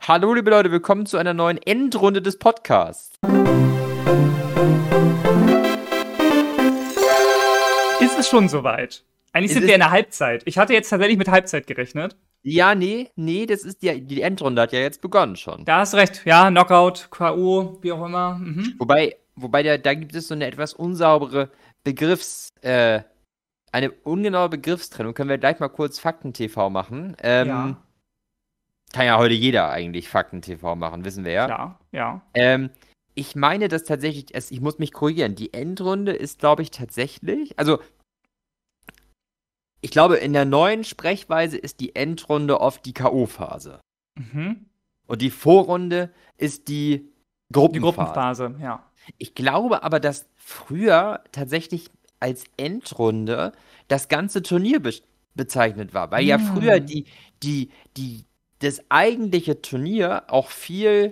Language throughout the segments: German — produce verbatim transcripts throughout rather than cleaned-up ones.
Hallo liebe Leute, willkommen zu einer neuen Endrunde des Podcasts. Ist es schon soweit? Eigentlich Es sind ist- wir in der Halbzeit. Ich hatte jetzt tatsächlich mit Halbzeit gerechnet. Ja, nee, nee, das ist die, die Endrunde hat ja jetzt begonnen schon. Da hast recht. Ja, Knockout, K O, wie auch immer. Mhm. Wobei, wobei da, da gibt es so eine etwas unsaubere Begriffs, äh, eine ungenaue Begriffstrennung. Können wir gleich mal kurz Fakten-T V machen. Ähm, Ja, Kann ja heute jeder eigentlich Fakten-T V machen, wissen wir ja. klar, ja. Ähm, ich meine, dass tatsächlich, es, ich muss mich korrigieren, die Endrunde ist, glaube ich, tatsächlich, also ich glaube, in der neuen Sprechweise ist die Endrunde oft die K O-Phase. Mhm. Und die Vorrunde ist die Die Gruppenphase. Gruppenphase, ja. Ich glaube aber, dass früher tatsächlich als Endrunde das ganze Turnier be bezeichnet war. Weil ja Hm. früher die, die, die, das eigentliche Turnier auch viel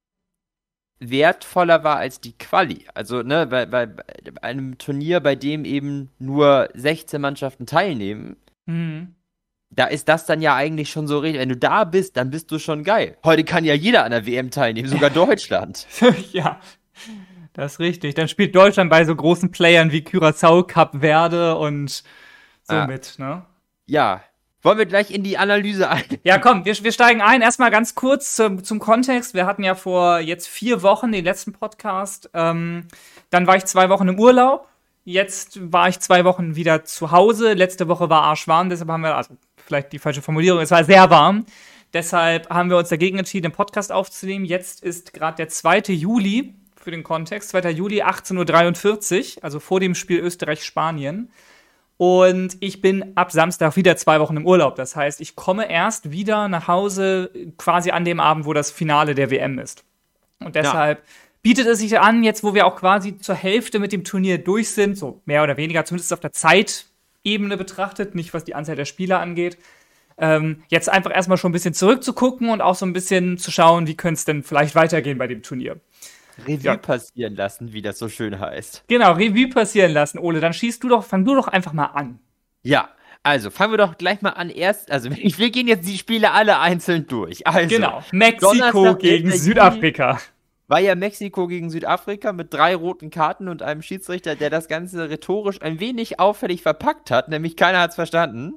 wertvoller war als die Quali. Also, ne, bei, bei, bei einem Turnier, bei dem eben nur sechzehn Mannschaften teilnehmen, Mhm. da ist das dann ja eigentlich schon so richtig. Wenn du da bist, dann bist du schon geil. Heute kann ja jeder an der W M teilnehmen, sogar Deutschland. Ja, das ist richtig. Dann spielt Deutschland bei so großen Playern wie Curaçao, Kap Verde und so Ah. mit, ne? Ja. Wollen wir gleich in die Analyse ein? Ja, komm, wir, wir steigen ein. Erstmal ganz kurz zum, zum Kontext. Wir hatten ja vor jetzt vier Wochen den letzten Podcast. Ähm, dann war ich zwei Wochen im Urlaub. Jetzt war ich zwei Wochen wieder zu Hause. Letzte Woche war arschwarm, deshalb haben wir, also vielleicht die falsche Formulierung, es war sehr warm. Deshalb haben wir uns dagegen entschieden, den Podcast aufzunehmen. Jetzt ist gerade der zweite Juli, für den Kontext, zweiter Juli, achtzehn Uhr dreiundvierzig, also vor dem Spiel Österreich-Spanien. Und ich bin ab Samstag wieder zwei Wochen im Urlaub. Das heißt, ich komme erst wieder nach Hause quasi an dem Abend, wo das Finale der W M ist. Und deshalb bietet es sich an, jetzt wo wir auch quasi zur Hälfte mit dem Turnier durch sind, so mehr oder weniger, zumindest auf der Zeitebene betrachtet, nicht was die Anzahl der Spieler angeht, ähm, jetzt einfach erstmal schon ein bisschen zurückzugucken und auch so ein bisschen zu schauen, wie könnte es denn vielleicht weitergehen bei dem Turnier. Revue Ja. passieren lassen, wie das so schön heißt. Genau, Revue passieren lassen, Ole. Dann schießt du doch, fang du doch einfach mal an. Ja, also fangen wir doch gleich mal an. Erst, also wir gehen jetzt die Spiele alle einzeln durch. Also, Genau, Mexiko Donnerstag, gegen elfter Südafrika. war ja Mexiko gegen Südafrika mit drei roten Karten und einem Schiedsrichter, der das Ganze rhetorisch ein wenig auffällig verpackt hat, nämlich keiner hat es verstanden.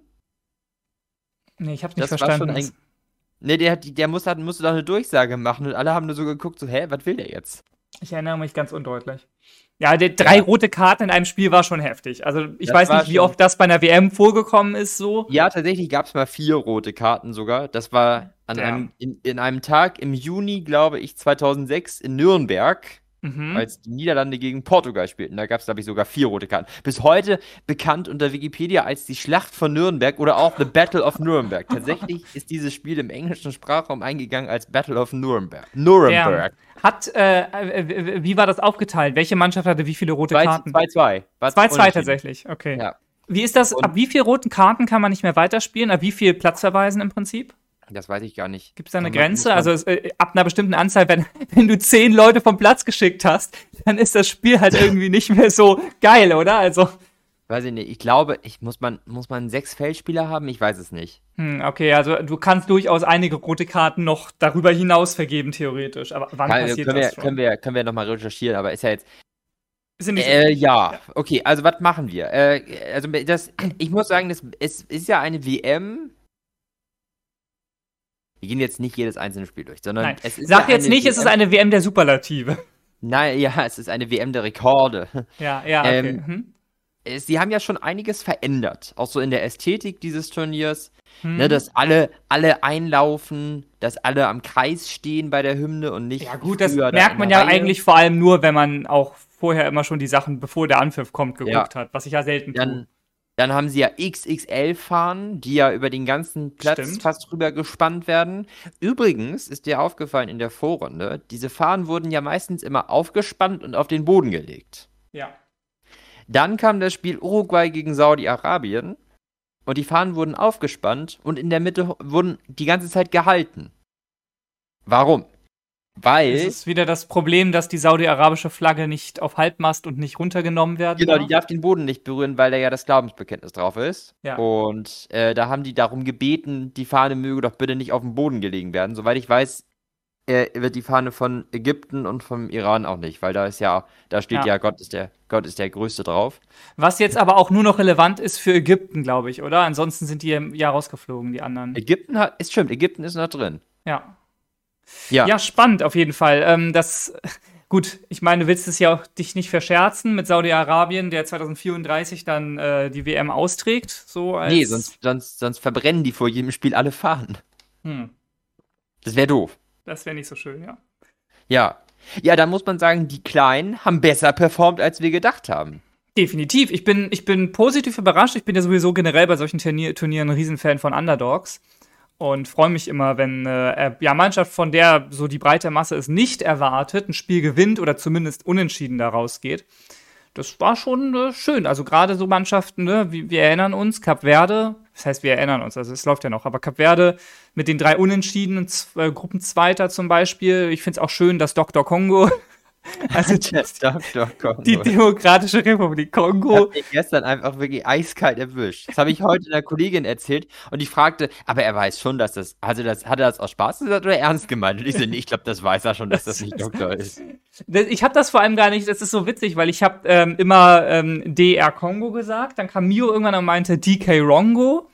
Nee, ich hab's nicht Das verstanden. war schon ein. Ne, der, hat die- der muss, hat, musste doch eine Durchsage machen und alle haben nur so geguckt, so, hä, was will der jetzt? Ich erinnere mich ganz undeutlich. Ja, die drei Ja. rote Karten in einem Spiel war schon heftig. Also ich Das weiß war nicht, wie schon- oft das bei einer W M vorgekommen ist so. Ja, tatsächlich gab es mal vier rote Karten sogar. Das war an Ja. einem, in, in einem Tag im Juni, glaube ich, zweitausendsechs in Nürnberg, Mhm. als die Niederlande gegen Portugal spielten. Da gab es, glaube ich, sogar vier rote Karten. Bis heute bekannt unter Wikipedia als die Schlacht von Nürnberg oder auch The Battle of Nuremberg. Tatsächlich ist dieses Spiel im englischen Sprachraum eingegangen als Battle of Nuremberg. Nuremberg. Ja. Hat, äh, äh, wie war das aufgeteilt? Welche Mannschaft hatte wie viele rote Karten? zwei zwei. zwei zwei tatsächlich, okay. Ja. Wie ist das, Und- ab wie vielen roten Karten kann man nicht mehr weiterspielen? Ab wie viel Platzverweisen im Prinzip? Das weiß ich gar nicht. Gibt es da eine Da muss Grenze? man- Also es, äh, ab einer bestimmten Anzahl, wenn, wenn du zehn Leute vom Platz geschickt hast, dann ist das Spiel halt irgendwie nicht mehr so geil, oder? Also, Weiß ich nicht. Ich glaube, ich muss man, muss man sechs Feldspieler haben? Ich weiß es nicht. hm, okay, also du kannst durchaus einige rote Karten noch darüber hinaus vergeben, theoretisch. Aber wann Kann, passiert können, wir, das schon? können wir, können wir nochmal recherchieren, aber ist ja jetzt. Sind nicht so Äh, wichtig. ja, okay, also was machen wir? Äh, also das, ich muss sagen, das, es ist ja eine W M. Wir gehen jetzt nicht jedes einzelne Spiel durch, sondern Nein, es ist sag ja jetzt eine nicht, es ist W M. eine W M der Superlative. Nein, ja, es ist eine W M der Rekorde. Ja, ja, okay. Ähm, Mhm. Es- Sie haben ja schon einiges verändert, auch so in der Ästhetik dieses Turniers. Hm. Ne, dass alle, alle einlaufen, dass alle am Kreis stehen bei der Hymne und nicht. Ja gut, das früher da merkt in man der ja Reihe. eigentlich vor allem nur, wenn man auch vorher immer schon die Sachen, bevor der Anpfiff kommt, geguckt hat, was ich ja selten tue. Dann, dann haben sie ja X X L-Fahnen, die ja über den ganzen Platz Stimmt. fast rüber gespannt werden. Übrigens ist dir aufgefallen in der Vorrunde, diese Fahnen wurden ja meistens immer aufgespannt und auf den Boden gelegt. Ja. Dann kam das Spiel Uruguay gegen Saudi-Arabien und die Fahnen wurden aufgespannt und in der Mitte wurden die ganze Zeit gehalten. Warum? Weil, Es ist wieder das Problem, dass die saudi-arabische Flagge nicht auf Halbmast und nicht runtergenommen werden genau, darf. die darf den Boden nicht berühren, weil da ja das Glaubensbekenntnis drauf ist. Ja. Und äh, da haben die darum gebeten, die Fahne möge doch bitte nicht auf dem Boden gelegen werden. Soweit ich weiß, äh, wird die Fahne von Ägypten und vom Iran auch nicht, weil da ist ja, da steht Ja. ja, Gott ist der, Gott ist der Größte drauf. Was jetzt aber auch nur noch relevant ist für Ägypten, glaube ich, oder? Ansonsten sind die ja rausgeflogen, die anderen. Ägypten hat, ist stimmt, Ägypten ist noch drin. Ja. Ja, Ja, spannend auf jeden Fall. Ähm, das, gut, ich meine, du willst es ja auch dich nicht verscherzen mit Saudi-Arabien, der zwanzig vierunddreißig dann äh, die W M austrägt, so als. nee, sonst, sonst, sonst verbrennen die vor jedem Spiel alle Fahnen. Hm, Das wäre doof. das wäre nicht so schön, ja. Ja. Ja, da muss man sagen, die Kleinen haben besser performt, als wir gedacht haben. Definitiv. Ich bin, ich bin positiv überrascht. Ich bin ja sowieso generell bei solchen Turnier Turnieren ein Riesenfan von Underdogs. Und freue mich immer, wenn äh, ja, Mannschaft, von der so die breite Masse es nicht erwartet, ein Spiel gewinnt oder zumindest unentschieden da rausgeht. Das war schon äh, schön. Also gerade so Mannschaften, ne, wie, wir erinnern uns, Kap Verde, das heißt, wir erinnern uns, also es läuft ja noch, aber Kap Verde mit den drei Unentschiedenen, äh, Gruppenzweiter zum Beispiel. Ich finde es auch schön, dass Doktor Kongo, also die, Doktor Kongo. die Demokratische Republik Kongo. Hat mich gestern einfach wirklich eiskalt erwischt. Das habe ich heute einer Kollegin erzählt und die fragte, aber er weiß schon, dass das, also das, hat er das aus Spaß gesagt oder ernst gemeint? Und ich so, nee, ich glaube, das weiß er schon, dass das nicht Doktor ist. Ich habe das vor allem gar nicht, das ist so witzig, weil ich habe ähm, immer ähm, D R Kongo gesagt, dann kam Mio irgendwann und meinte D K Rongo,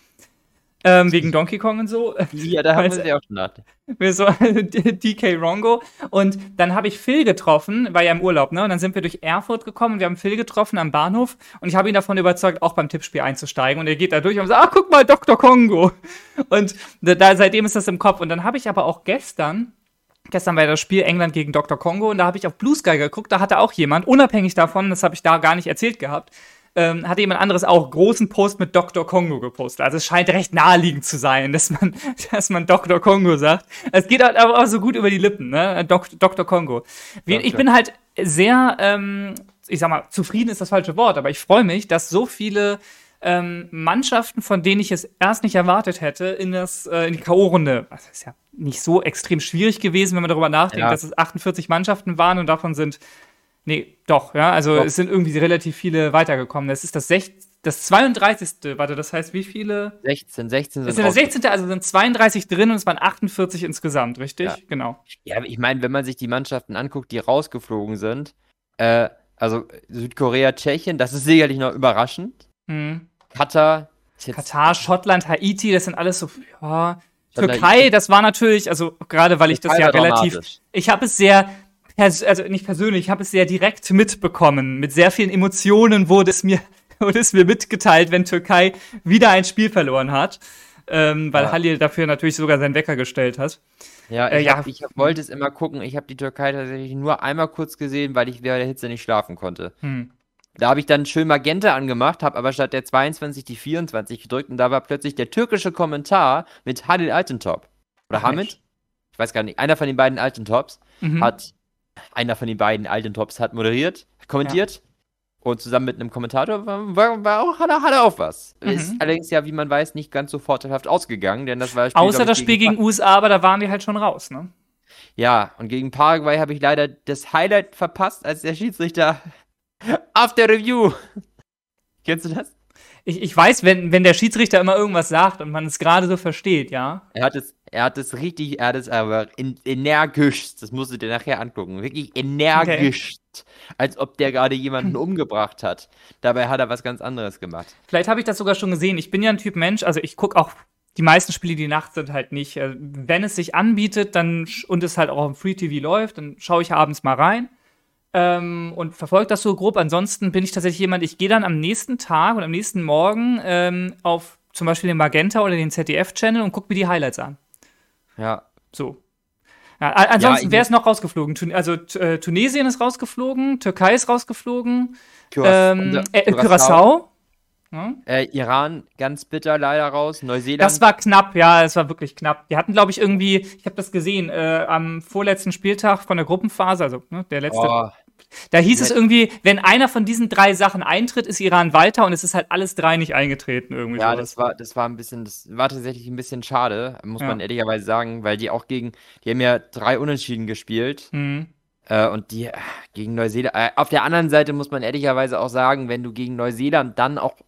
ähm, wegen Donkey Kong und so. Ja, da haben wir sie auch schon nach. Wir so D K Rongo. Und dann habe ich Phil getroffen, war ja im Urlaub, ne? Und dann sind wir durch Erfurt gekommen und wir haben Phil getroffen am Bahnhof und ich habe ihn davon überzeugt, auch beim Tippspiel einzusteigen. Und er geht da durch und sagt, ah, guck mal, Doktor Kongo. Und da, seitdem ist das im Kopf. Und dann habe ich aber auch gestern, gestern war ja das Spiel England gegen Doktor Kongo und da habe ich auf Blue Sky geguckt, da hatte auch jemand, unabhängig davon, das habe ich da gar nicht erzählt gehabt, Ähm, hatte jemand anderes auch großen Post mit Doktor Kongo gepostet. Also es scheint recht naheliegend zu sein, dass man, dass man Doktor Kongo sagt. Es geht halt aber auch so gut über die Lippen, ne? Dok Doktor Kongo. Wie, ich bin halt sehr, ähm, ich sag mal, zufrieden ist das falsche Wort, aber ich freue mich, dass so viele ähm, Mannschaften, von denen ich es erst nicht erwartet hätte, in, das, äh, in die K O-Runde, das ist ja nicht so extrem schwierig gewesen, wenn man darüber nachdenkt, Ja. dass es achtundvierzig Mannschaften waren und davon sind Nee, doch, ja, also Doch. es sind irgendwie relativ viele weitergekommen. Das ist das, sech das zweiunddreißigste Warte, das heißt, wie viele? sechzehn, sechzehn Das sind sind der raus- sechzehnte Also sind zweiunddreißig drin und es waren achtundvierzig insgesamt, richtig? Ja. Genau. Ja, ich meine, wenn man sich die Mannschaften anguckt, die rausgeflogen sind, äh, also Südkorea, Tschechien, das ist sicherlich noch überraschend. Mhm. Katar, ist jetzt Katar, Schottland, Haiti, das sind alles so, ja. Schottland, Türkei, das war natürlich, also gerade weil ich das Türkei ja war relativ, dramatisch. ich habe es sehr, pers also nicht persönlich, ich habe es sehr direkt mitbekommen. Mit sehr vielen Emotionen wurde es mir, wurde es mir mitgeteilt, wenn Türkei wieder ein Spiel verloren hat. Ähm, weil Ja. Halil dafür natürlich sogar seinen Wecker gestellt hat. Ja, Äh, ich, ja. hab, ich hab, wollte es immer gucken. Ich habe die Türkei tatsächlich nur einmal kurz gesehen, weil ich während der Hitze nicht schlafen konnte. Hm. Da habe ich dann schön Magenta angemacht, habe aber statt der zweiundzwanzig die vierundzwanzig gedrückt und da war plötzlich der türkische Kommentar mit Halil Altintop. Oder Ach, Hamid? echt? Ich weiß gar nicht. Einer von den beiden Altintops Mhm. hat, einer von den beiden Altintops hat moderiert, kommentiert. Und zusammen mit einem Kommentator war, war, war auch, hat, er, hat er auch was. Mhm. Ist allerdings ja, wie man weiß, nicht ganz so vorteilhaft ausgegangen, denn das war das Spiel, Außer glaub das ich, Spiel gegen U S A, aber da waren die halt schon raus, ne? Ja, und gegen Paraguay habe ich leider das Highlight verpasst, als der Schiedsrichter After Review. Kennst du das? Ich, ich weiß, wenn, wenn der Schiedsrichter immer irgendwas sagt und man es gerade so versteht, ja. Er hat es, er hat es richtig, er hat es aber in, energisch, das musst du dir nachher angucken, wirklich energisch, als ob der gerade jemanden umgebracht hat. Dabei hat er was ganz anderes gemacht. Vielleicht habe ich das sogar schon gesehen. Ich bin ja ein Typ Mensch, also ich gucke auch die meisten Spiele, die Nacht sind halt nicht. Äh, Wenn es sich anbietet, dann sch- und es halt auch im Free T V läuft, dann schaue ich abends mal rein ähm, und verfolge das so grob. Ansonsten bin ich tatsächlich jemand, ich gehe dann am nächsten Tag und am nächsten Morgen ähm, auf zum Beispiel den Magenta oder den Z D F-Channel und gucke mir die Highlights an. Ja. So. Ja, a- ansonsten, ich- wer ist noch rausgeflogen? Tun also t- äh, Tunesien ist rausgeflogen, Türkei ist rausgeflogen, Küras- ähm, unser- äh, Curaçao. Curaçao. Ja. Äh, Iran, ganz bitter leider raus. Neuseeland. Das war knapp, ja, es war wirklich knapp. Die hatten, glaube ich, irgendwie, ich habe das gesehen, äh, am vorletzten Spieltag von der Gruppenphase, also ne, der letzte. oh, Da hieß es Ne- irgendwie, wenn einer von diesen drei Sachen eintritt, ist Iran weiter und es ist halt alles drei nicht eingetreten irgendwie. ja, sowas. das war, das war ein bisschen, das war tatsächlich ein bisschen schade, muss Ja. man ehrlicherweise sagen, weil die auch gegen, die haben ja drei Unentschieden gespielt. Mhm. Äh, und die äh, gegen Neuseeland. Äh, auf der anderen Seite muss man ehrlicherweise auch sagen, wenn du gegen Neuseeland dann auch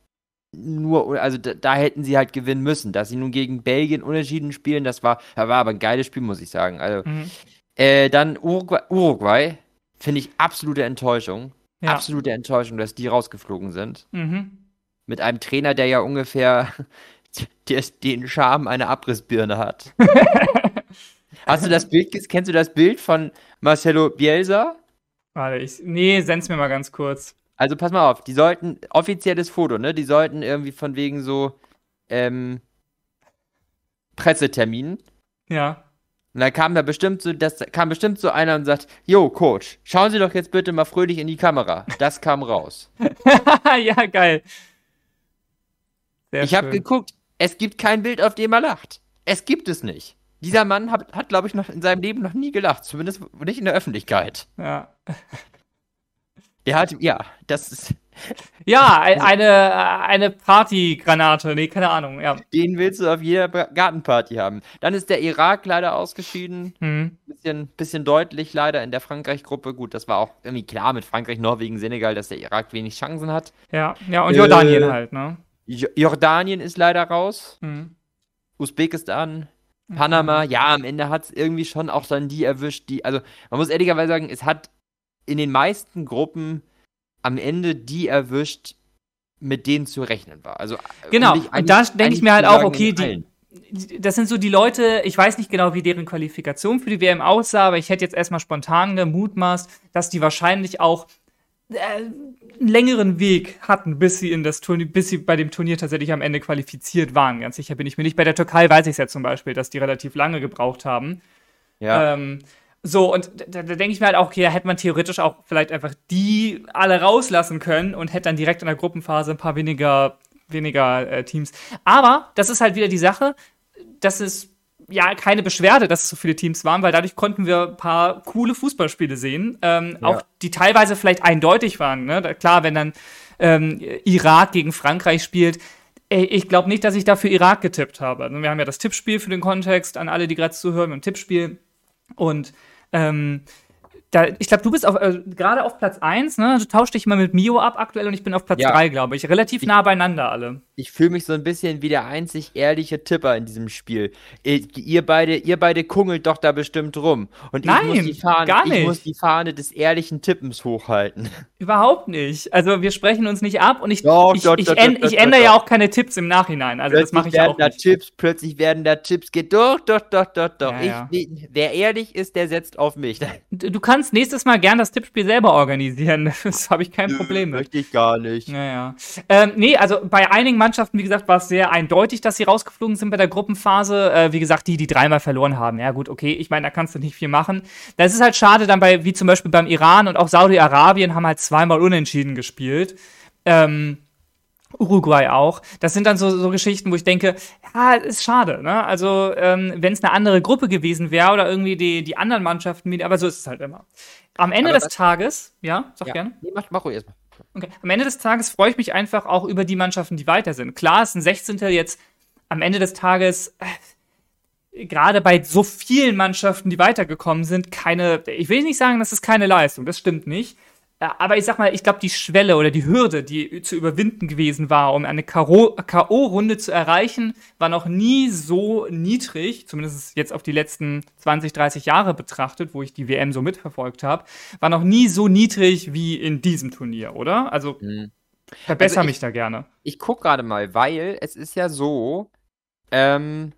nur, also da, da hätten sie halt gewinnen müssen. Dass sie nun gegen Belgien unentschieden spielen, das war, das war aber ein geiles Spiel, muss ich sagen. Also, Mhm. Äh, dann Uruguay, Uruguay finde ich absolute Enttäuschung. Ja. Absolute Enttäuschung, dass die rausgeflogen sind. Mhm. Mit einem Trainer, der ja ungefähr der, den Charme einer Abrissbirne hat. Hast du das Bild, ges- kennst du das Bild von Marcelo Bielsa? Warte, ich. Nee, send's mir mal ganz kurz. Also pass mal auf, die sollten, offizielles Foto, ne? Die sollten irgendwie von wegen so ähm, Presseterminen. Ja. Und dann kam da bestimmt so, das kam bestimmt so einer und sagt, Jo, Coach, schauen Sie doch jetzt bitte mal fröhlich in die Kamera. Das kam raus. Ja, geil. Sehr Ich habe schön. geguckt, es gibt kein Bild, auf dem er lacht. Es gibt es nicht. Dieser Mann hat, hat glaube ich, noch in seinem Leben noch nie gelacht. Zumindest nicht in der Öffentlichkeit. Ja. Der hat, ja, das ist, Ja, ein, eine, eine Partygranate. Nee, keine Ahnung. Ja. den willst du auf jeder Ba- Gartenparty haben. Dann ist der Irak leider ausgeschieden. Hm. Bisschen, bisschen deutlich leider in der Frankreich-Gruppe. Gut, das war auch irgendwie klar mit Frankreich, Norwegen, Senegal, dass der Irak wenig Chancen hat. Ja, ja, und Äh. Jordanien halt, ne? Jo- Jordanien ist leider raus. Hm. Usbekistan, Panama. Ja, am Ende hat es irgendwie schon auch dann die erwischt, die, also man muss ehrlicherweise sagen, es hat in den meisten Gruppen am Ende die erwischt, mit denen zu rechnen war. Also, Genau, um dich und da eigentlich- denke ich eigentlich mir halt zu auch, sagen, okay, in die, allen. das sind so die Leute, ich weiß nicht genau, wie deren Qualifikation für die W M aussah, aber ich hätte jetzt erstmal spontan gemutmaßt, dass die wahrscheinlich auch äh, einen längeren Weg hatten, bis sie in das Turnier, bis sie bei dem Turnier tatsächlich am Ende qualifiziert waren. Ganz sicher bin ich mir nicht. Bei der Türkei weiß ich es ja zum Beispiel, dass die relativ lange gebraucht haben. Ja. Ähm, so, und da, da denke ich mir halt auch, okay, da hätte man theoretisch auch vielleicht einfach die alle rauslassen können und hätte dann direkt in der Gruppenphase ein paar weniger, weniger äh, Teams. Aber das ist halt wieder die Sache, das ist ja keine Beschwerde, dass es so viele Teams waren, weil dadurch konnten wir ein paar coole Fußballspiele sehen, ähm, Ja. auch die teilweise vielleicht eindeutig waren. Ne? Da, klar, wenn dann ähm, Irak gegen Frankreich spielt, ey, ich glaube nicht, dass ich dafür Irak getippt habe. Also wir haben ja das Tippspiel für den Kontext, an alle, die gerade zuhören, ein Tippspiel. Und ähm, da, ich glaube, du bist auf, äh, gerade auf Platz eins, ne? Du tauschst dich immer mit Mio ab aktuell und ich bin auf Platz Ja. drei, glaube ich. Relativ nah beieinander alle. Ich fühle mich so ein bisschen wie der einzig ehrliche Tipper in diesem Spiel. Ihr, ihr beide, ihr beide kungelt doch da bestimmt rum. Und ich, Nein, muss die Fahne, gar ich nicht. muss die Fahne des ehrlichen Tippens hochhalten. Überhaupt nicht. Also wir sprechen uns nicht ab und ich, Doch, ich, doch, ich, doch, änd, doch, ich doch, ändere doch. ja auch keine Tipps im Nachhinein. Also das mache ich ja werden auch da nicht. Tipps, plötzlich werden da Tipps, geht doch, doch, doch, doch, doch. Ja, ich, ja. nee, wer ehrlich ist, der setzt auf mich. Du du kannst nächstes Mal gern das Tippspiel selber organisieren. Das habe ich kein Problem mit. Möchte ich gar nicht. Naja. Ähm, nee, also bei einigen Mannschaften, wie gesagt, war es sehr eindeutig, dass sie rausgeflogen sind bei der Gruppenphase. Äh, wie gesagt, die, die dreimal verloren haben. Ja, gut, okay, ich meine, da kannst du nicht viel machen. Das ist halt schade, dann bei, wie zum Beispiel beim Iran und auch Saudi-Arabien haben halt zweimal unentschieden gespielt. Ähm, Uruguay auch. Das sind dann so, so Geschichten, wo ich denke, ja, ist schade, ne? Also, ähm, wenn es eine andere Gruppe gewesen wäre oder irgendwie die, die anderen Mannschaften, aber so ist es halt immer. Am Ende Aber des das- Tages, ja, sag Ja. gerne. Nee, mach, mach ruhig erstmal. Okay. Am Ende des Tages freue ich mich einfach auch über die Mannschaften, die weiter sind. Klar, ist ein Sechzehntel jetzt am Ende des Tages, äh, gerade bei so vielen Mannschaften, die weitergekommen sind, keine, ich will nicht sagen, das ist keine Leistung, das stimmt nicht. Äh, Aber ich sag mal, ich glaube, die Schwelle oder die Hürde, die zu überwinden gewesen war, um eine K O-Runde zu erreichen, war noch nie so niedrig, zumindest jetzt auf die letzten zwanzig, dreißig Jahre betrachtet, wo ich die W M so mitverfolgt habe, war noch nie so niedrig wie in diesem Turnier, oder? Also Mhm. verbessere Also ich- mich da gerne. Ich guck gerade mal, weil es ist ja so, ähm,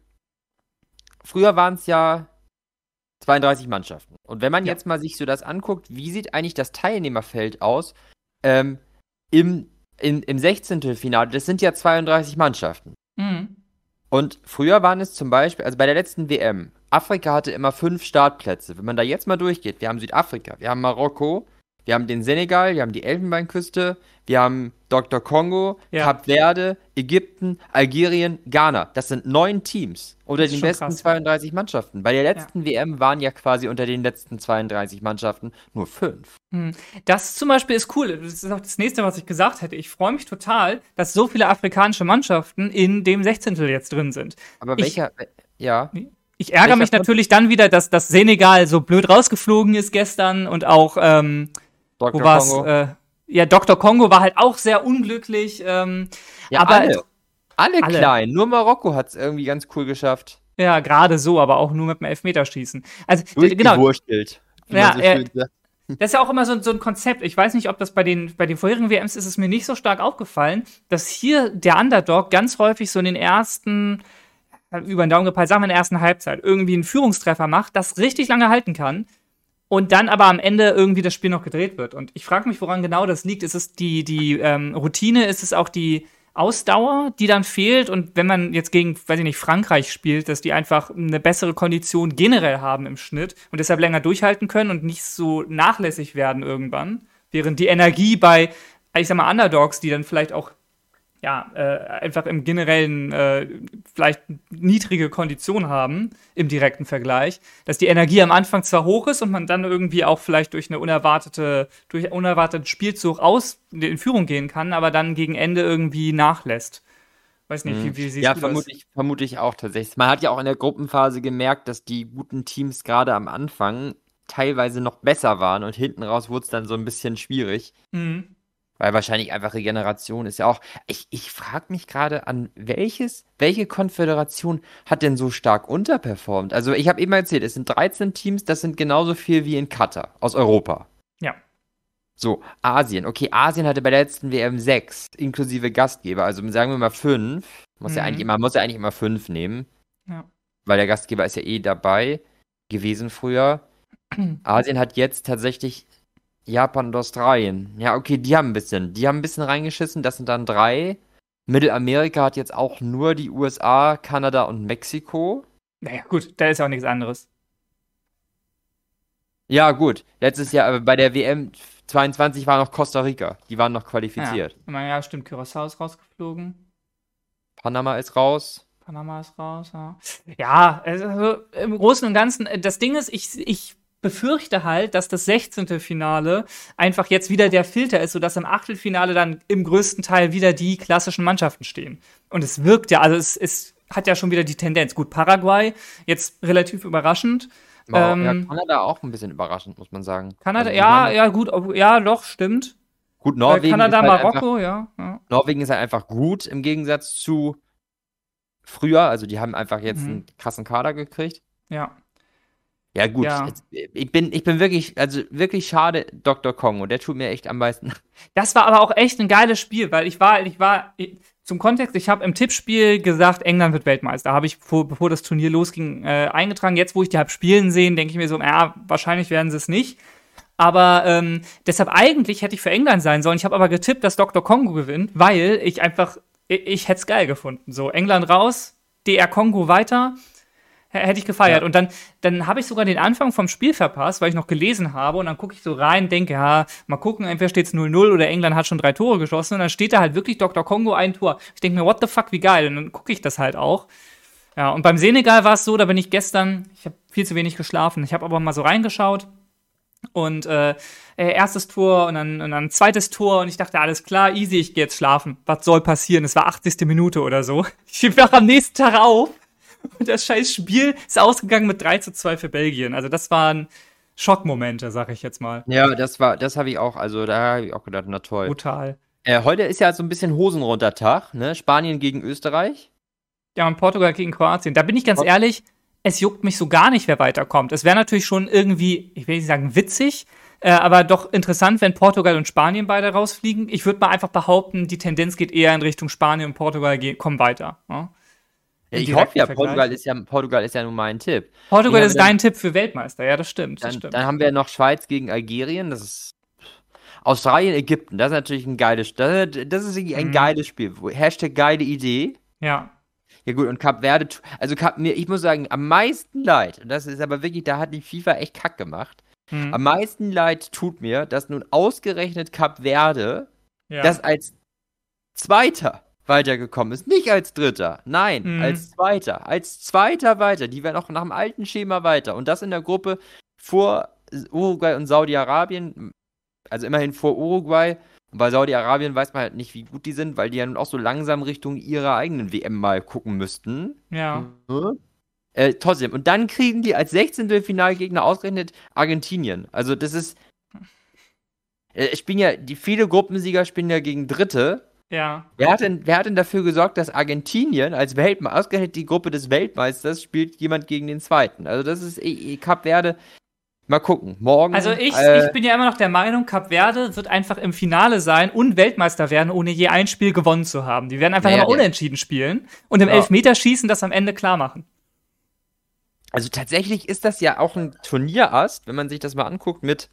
früher waren es ja zweiunddreißig Mannschaften. Und wenn man Ja. jetzt mal sich so das anguckt, wie sieht eigentlich das Teilnehmerfeld aus ähm, im, im, im Sechzehntelfinale? Das sind ja zweiunddreißig Mannschaften. Mhm. Und früher waren es zum Beispiel, also bei der letzten W M, Afrika hatte immer fünf Startplätze. Wenn man da jetzt mal durchgeht, wir haben Südafrika, wir haben Marokko, wir haben den Senegal, wir haben die Elfenbeinküste, wir haben Doktor Kongo, Ja. Kap Verde, Ägypten, Algerien, Ghana. Das sind neun Teams unter Das ist den schon besten krass. zweiunddreißig Mannschaften. Bei der letzten W M waren ja quasi unter den letzten zweiunddreißig Mannschaften nur fünf. Das zum Beispiel ist cool. Das ist auch das nächste, was ich gesagt hätte. Ich freue mich total, dass so viele afrikanische Mannschaften in dem Sechzehntel jetzt drin sind. Aber Ich- welcher, ja, Ich ärgere Welcher mich Kon- natürlich dann wieder, dass das Senegal so blöd rausgeflogen ist gestern und auch, ähm, wo Doktor war's? Kongo. Äh, ja, Doktor Kongo war halt auch sehr unglücklich. Ähm, ja, aber alle. Alle alle. klein. Nur Marokko hat es irgendwie ganz cool geschafft. Ja, gerade so, aber auch nur mit dem Elfmeterschießen. Also, d- genau. Durchgewurstelt, wie Ja, man so äh, schön sagt. das ist ja auch immer so, so ein Konzept. Ich weiß nicht, ob das bei den, bei den vorherigen W Ms ist es mir nicht so stark aufgefallen, dass hier der Underdog ganz häufig so in den ersten, äh, über den Daumen gepeilt, sagen wir in der ersten Halbzeit, irgendwie einen Führungstreffer macht, das richtig lange halten kann und dann aber am Ende irgendwie das Spiel noch gedreht wird. Und ich frage mich, woran genau das liegt. Ist es die, die ähm, Routine? Ist es auch die Ausdauer, die dann fehlt? Und wenn man jetzt gegen, weiß ich nicht, Frankreich spielt, dass die einfach eine bessere Kondition generell haben im Schnitt und deshalb länger durchhalten können und nicht so nachlässig werden irgendwann, während die Energie bei, ich sag mal, Underdogs, die dann vielleicht auch ja, äh, einfach im generellen äh, vielleicht niedrige Konditionen haben im direkten Vergleich, dass die Energie am Anfang zwar hoch ist und man dann irgendwie auch vielleicht durch eine unerwartete, durch unerwarteten Spielzug aus in Führung gehen kann, aber dann gegen Ende irgendwie nachlässt. Weiß nicht, wie, wie siehst Ja, du das? vermutlich, vermute ich auch tatsächlich. Man hat ja auch in der Gruppenphase gemerkt, dass die guten Teams gerade am Anfang teilweise noch besser waren und hinten raus wurde es dann so ein bisschen schwierig. Mhm. Weil wahrscheinlich einfach Regeneration ist ja auch. Ich, ich frage mich gerade an, welches, welche Konföderation hat denn so stark unterperformt? Also, ich habe eben erzählt, es sind dreizehn Teams, das sind genauso viel wie in Katar aus Europa. Ja. So, Asien. Okay, Asien hatte bei der letzten W M sechs, inklusive Gastgeber. Also sagen wir mal fünf. Muss ja Mhm. eigentlich immer, muss ja eigentlich immer fünf nehmen. Ja. Weil der Gastgeber ist ja eh dabei gewesen früher. Asien hat jetzt tatsächlich Japan und Australien. Ja, okay, die haben ein bisschen, die haben ein bisschen reingeschissen, das sind dann drei. Mittelamerika hat jetzt auch nur die U S A, Kanada und Mexiko. Naja, gut, da ist auch nichts anderes. Ja, gut. Letztes Jahr, aber bei der W M zweiundzwanzig war noch Costa Rica. Die waren noch Ja, qualifiziert. ich meine, ja, stimmt, Curaçao ist rausgeflogen. Panama ist raus. Panama ist raus, ja. Ja, also im Großen und Ganzen, äh, das Ding ist, ich, ich befürchte halt, dass das sechzehnte. Finale einfach jetzt wieder der Filter ist, sodass im Achtelfinale dann im größten Teil wieder die klassischen Mannschaften stehen. Und es wirkt ja, also es, es hat ja schon wieder die Tendenz. Gut, Paraguay, jetzt relativ überraschend. War, Ähm, ja, Kanada auch ein bisschen überraschend, muss man sagen. Kanada, Also die ja, waren- ja, gut, ob- ja, doch, stimmt. Gut, Äh, Norwegen Kanada, ist halt einfach, Marokko, ja, ja. Norwegen ist halt einfach gut im Gegensatz zu früher. Also die haben einfach jetzt Mhm. einen krassen Kader gekriegt. Ja. Ja, gut. Ja. Jetzt, ich bin, ich bin wirklich, also wirklich schade, Doktor Kongo. Der tut mir echt am meisten. Das war aber auch echt ein geiles Spiel, weil ich war, ich war, ich, zum Kontext, ich habe im Tippspiel gesagt, England wird Weltmeister. Habe ich, vor, bevor das Turnier losging, äh, eingetragen. Jetzt, wo ich die hab spielen sehen, denke ich mir so, ja, wahrscheinlich werden sie es nicht. Aber ähm, deshalb eigentlich hätte ich für England sein sollen. Ich habe aber getippt, dass Doktor Kongo gewinnt, weil ich einfach, ich, ich hätte es geil gefunden. So, England raus, D R Kongo weiter. Hätte ich gefeiert. Ja. Und dann, dann habe ich sogar den Anfang vom Spiel verpasst, weil ich noch gelesen habe. Und dann gucke ich so rein, denke, ja, mal gucken, entweder steht es null null oder England hat schon drei Tore geschossen. Und dann steht da halt wirklich Doktor Kongo ein Tor. Ich denke mir, what the fuck, wie geil. Und dann gucke ich das halt auch. Ja, und beim Senegal war es so, da bin ich gestern, ich habe viel zu wenig geschlafen. Ich habe aber mal so reingeschaut. Und äh, äh, erstes Tor und dann, und dann zweites Tor. Und ich dachte, alles klar, easy, ich gehe jetzt schlafen. Was soll passieren? Es war achtzigste Minute oder so. Ich wach am nächsten Tag auf. Und das scheiß Spiel ist ausgegangen mit drei zu zwei für Belgien. Also das waren Schockmomente, sag ich jetzt mal. Ja, das war, das habe ich auch, also da habe ich auch gedacht, na toll. Brutal. Äh, heute ist ja so ein bisschen Hosenruntertag, ne? Spanien gegen Österreich. Ja, und Portugal gegen Kroatien. Da bin ich ganz Pot- ehrlich, es juckt mich so gar nicht, wer weiterkommt. Es wäre natürlich schon irgendwie, ich will nicht sagen witzig, äh, aber doch interessant, wenn Portugal und Spanien beide rausfliegen. Ich würde mal einfach behaupten, die Tendenz geht eher in Richtung Spanien und Portugal ge- kommen weiter. Ja? Ja, Im ich hoffe ja, direkten Portugal Vergleich. ist ja, Portugal ist ja nun mein Tipp. Portugal Wen ist haben wir dein Tipp für Weltmeister. Ja, das stimmt. Das Dann, stimmt. dann haben wir noch Schweiz gegen Algerien, das ist Australien, Ägypten, das ist natürlich ein geiles, das, das ist ein Mhm. geiles Spiel. Wo- Hashtag geile Idee. Ja. Ja gut, und Kap Verde, tu- also Kap, mir, ich muss sagen, am meisten leid, und das ist aber wirklich, da hat die FIFA echt Kack gemacht, Mhm. am meisten leid tut mir, dass nun ausgerechnet Kap Verde ja. das als Zweiter weitergekommen ist. Nicht als Dritter, nein, Mhm. als Zweiter. Als Zweiter weiter. Die werden auch nach dem alten Schema weiter. Und das in der Gruppe vor Uruguay und Saudi-Arabien, also immerhin vor Uruguay. Und bei Saudi-Arabien weiß man halt nicht, wie gut die sind, weil die ja nun auch so langsam Richtung ihrer eigenen W M mal gucken müssten. ja. Mhm. Äh, trotzdem. Und dann kriegen die als sechzehnte. Finalgegner ausgerechnet Argentinien. Also das ist. Äh, spielen ja, die viele Gruppensieger spielen ja gegen Dritte. Ja. Wer hat denn, wer hat denn dafür gesorgt, dass Argentinien als Weltmeister, ausgerechnet die Gruppe des Weltmeisters, spielt jemand gegen den Zweiten? Also das ist eh, eh Kap Verde. Mal gucken. Morgen. Also ich, äh, ich bin ja immer noch der Meinung, Kap Verde wird einfach im Finale sein und Weltmeister werden, ohne je ein Spiel gewonnen zu haben. Die werden einfach Naja, immer ja. unentschieden spielen und im Ja. Elfmeterschießen das am Ende klar machen. Also tatsächlich ist das ja auch ein Turnierast, wenn man sich das mal anguckt mit.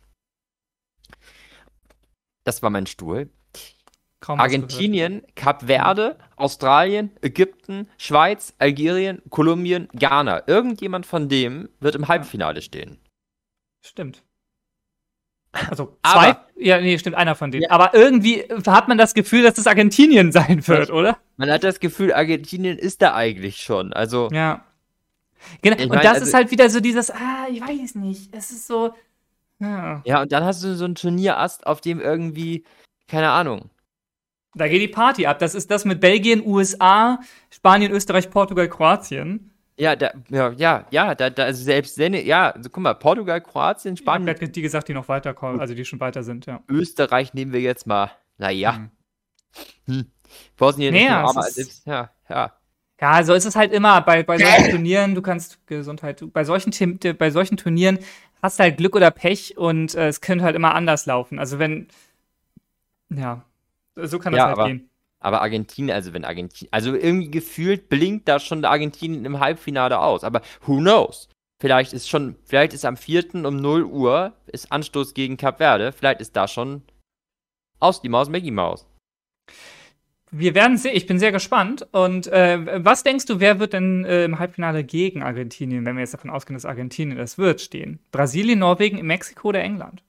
Das war mein Stuhl. Kaum was Argentinien, Kap Verde, Australien, Ägypten, Schweiz, Algerien, Kolumbien, Ghana. Irgendjemand von dem wird im Halbfinale stehen. gehört. Stimmt. Also zwei, Aber- ja, nee, stimmt, einer von denen. Ja. Aber irgendwie hat man das Gefühl, dass es Argentinien sein wird, oder? Man hat das Gefühl, Argentinien ist da eigentlich schon. Also, Ja. Genau. Ich Und mein, das also- ist halt wieder so dieses, ah, ich weiß nicht. Es ist so, ja. ja, und dann hast du so einen Turnierast, auf dem irgendwie, keine Ahnung. Da geht die Party ab. Das ist das mit Belgien, U S A, Spanien, Österreich, Portugal, Kroatien. Ja, da, ja, ja, ja, da, da also selbst wenn, ja, also guck mal, Portugal, Kroatien, Ich habe Spanien, die gesagt, die noch weiterkommen, also die schon weiter sind, ja. Österreich nehmen wir jetzt mal. Naja. Mhm. Hm. Bosnien Nee, ist ja, noch, es aber ist- selbst, ja, ja. Ja, so ist es halt immer bei, bei solchen Turnieren. Du kannst Gesundheit, du, bei solchen Tim- bei solchen Turnieren hast du halt Glück oder Pech und äh, es könnte halt immer anders laufen. Also wenn, ja, so kann das Ja, halt aber- gehen. Aber Argentinien, also wenn Argentinien, also irgendwie gefühlt blinkt da schon Argentinien im Halbfinale aus. Aber who knows? Vielleicht ist schon, vielleicht ist am vierten um null Uhr ist Anstoß gegen Kap Verde. Vielleicht ist da schon aus die Maus, Mickey Maus. Wir werden sehen. Ich bin sehr gespannt. Und äh, was denkst du, wer wird denn äh, im Halbfinale gegen Argentinien, wenn wir jetzt davon ausgehen, dass Argentinien das wird, stehen? Brasilien, Norwegen, Mexiko oder England?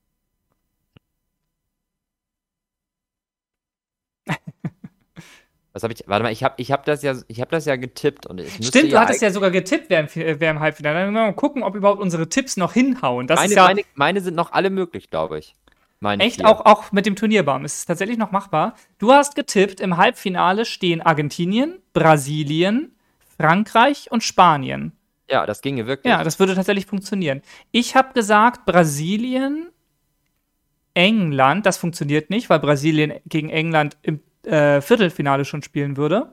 Was habe ich? Warte mal, ich habe ich hab das ja, ich habe das ja getippt und es müsste Stimmt, du ja hattest ja sogar getippt, wer im, Fi- wer im Halbfinale. Dann müssen wir mal gucken, ob überhaupt unsere Tipps noch hinhauen. Das meine, ist ja meine, meine sind noch alle möglich, glaube ich. Meine echt vier. auch, auch mit dem Turnierbaum. Ist es tatsächlich noch machbar. Du hast getippt, im Halbfinale stehen Argentinien, Brasilien, Frankreich und Spanien. Ja, das ginge wirklich. Ja, das würde tatsächlich funktionieren. Ich habe gesagt, Brasilien, England, das funktioniert nicht, weil Brasilien gegen England im äh, Viertelfinale schon spielen würde.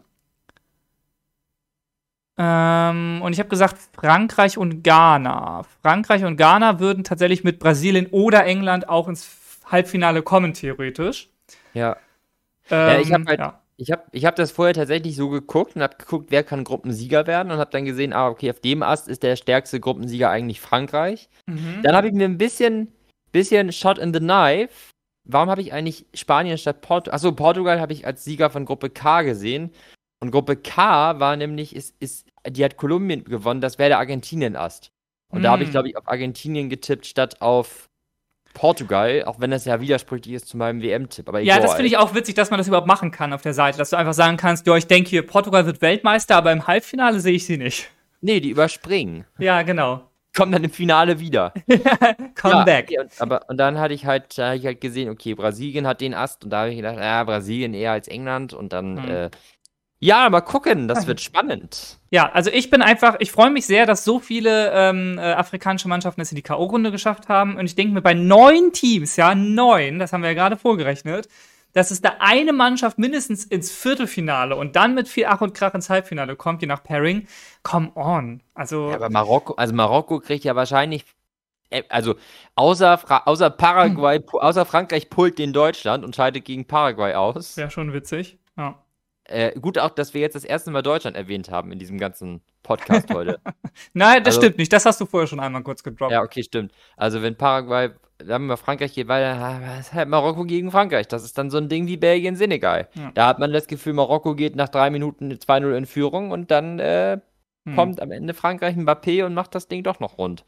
Ähm, und ich habe gesagt, Frankreich und Ghana. Frankreich und Ghana würden tatsächlich mit Brasilien oder England auch ins Halbfinale kommen, theoretisch. Ja. Ähm, ich hab halt- ja. Ich habe ich hab das vorher tatsächlich so geguckt und habe geguckt, wer kann Gruppensieger werden und habe dann gesehen, ah, okay, auf dem Ast ist der stärkste Gruppensieger eigentlich Frankreich. Mhm. Dann habe ich mir ein bisschen, bisschen Shot in the Knife. Warum habe ich eigentlich Spanien statt Portugal? Achso, Portugal habe ich als Sieger von Gruppe K gesehen. Und Gruppe K war nämlich, ist, ist, die hat Kolumbien gewonnen, das wäre der Argentinien-Ast. Und da habe ich, Mm. glaube ich, auf Argentinien getippt statt auf Portugal, auch wenn das ja widersprüchlich ist zu meinem W M-Tipp. Aber Ja, egal. das finde ich auch witzig, dass man das überhaupt machen kann auf der Seite. Dass du einfach sagen kannst, ja, ich denke hier, Portugal wird Weltmeister, aber im Halbfinale sehe ich sie nicht. Nee, die überspringen. Ja, genau. Kommen dann im Finale wieder. Come Ja, back. okay, und, aber, und dann hatte ich halt, da hab ich halt gesehen, okay, Brasilien hat den Ast und da habe ich gedacht, ja, Brasilien eher als England und dann, Hm. äh, ja, mal gucken, das wird spannend. Ja, also ich bin einfach, ich freue mich sehr, dass so viele ähm, äh, afrikanische Mannschaften es in die K O-Runde geschafft haben. Und ich denke mir, bei neun Teams, ja, neun, das haben wir ja gerade vorgerechnet, dass es da eine Mannschaft mindestens ins Viertelfinale und dann mit viel Ach und Krach ins Halbfinale kommt, je nach Pairing. Come on. Also, Ja, aber Marokko, also Marokko kriegt ja wahrscheinlich, äh, also außer, Fra außer Paraguay, pu- außer Frankreich pullt den Deutschland und scheidet gegen Paraguay aus. wäre schon witzig. Ja. Äh, gut auch, dass wir jetzt das erste Mal Deutschland erwähnt haben in diesem ganzen Podcast heute. Nein, das Also- stimmt nicht. Das hast du vorher schon einmal kurz gedroppt. Ja, okay, stimmt. Also wenn Paraguay, sagen wir mal, Frankreich geht weiter, ah, ist halt Marokko gegen Frankreich. Das ist dann so ein Ding wie Belgien, Senegal. Ja. Da hat man das Gefühl, Marokko geht nach drei Minuten zwei null in Führung und dann äh, Hm. kommt am Ende Frankreich Mbappé und macht das Ding doch noch rund.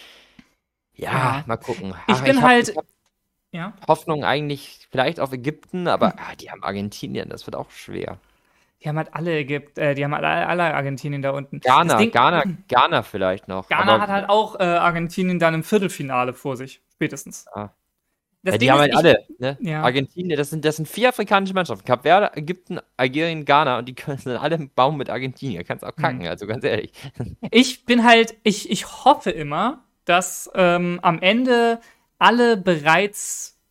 Ja, Ja. mal gucken. Ich Ach, bin hab- halt- ich hab Ja. Hoffnung eigentlich vielleicht auf Ägypten, aber ah, die haben Argentinien, das wird auch schwer. Die haben halt alle Ägypt, äh, die haben halt alle, alle Argentinien da unten. Ghana, Das Ding- Ghana, Ghana vielleicht noch. Ghana aber, hat halt auch äh, Argentinien dann im Viertelfinale vor sich, spätestens. Ah. Das Ja, die Ding haben ist, halt ich- alle, ne? Ja. Argentinien, das sind, das sind vier afrikanische Mannschaften. Kap Verde, Ägypten, Algerien, Ghana und die können, sind alle im Baum mit Argentinien. Kannst auch kacken, Mhm. also ganz ehrlich. Ich bin halt, ich, ich hoffe immer, dass ähm, am Ende alle bereits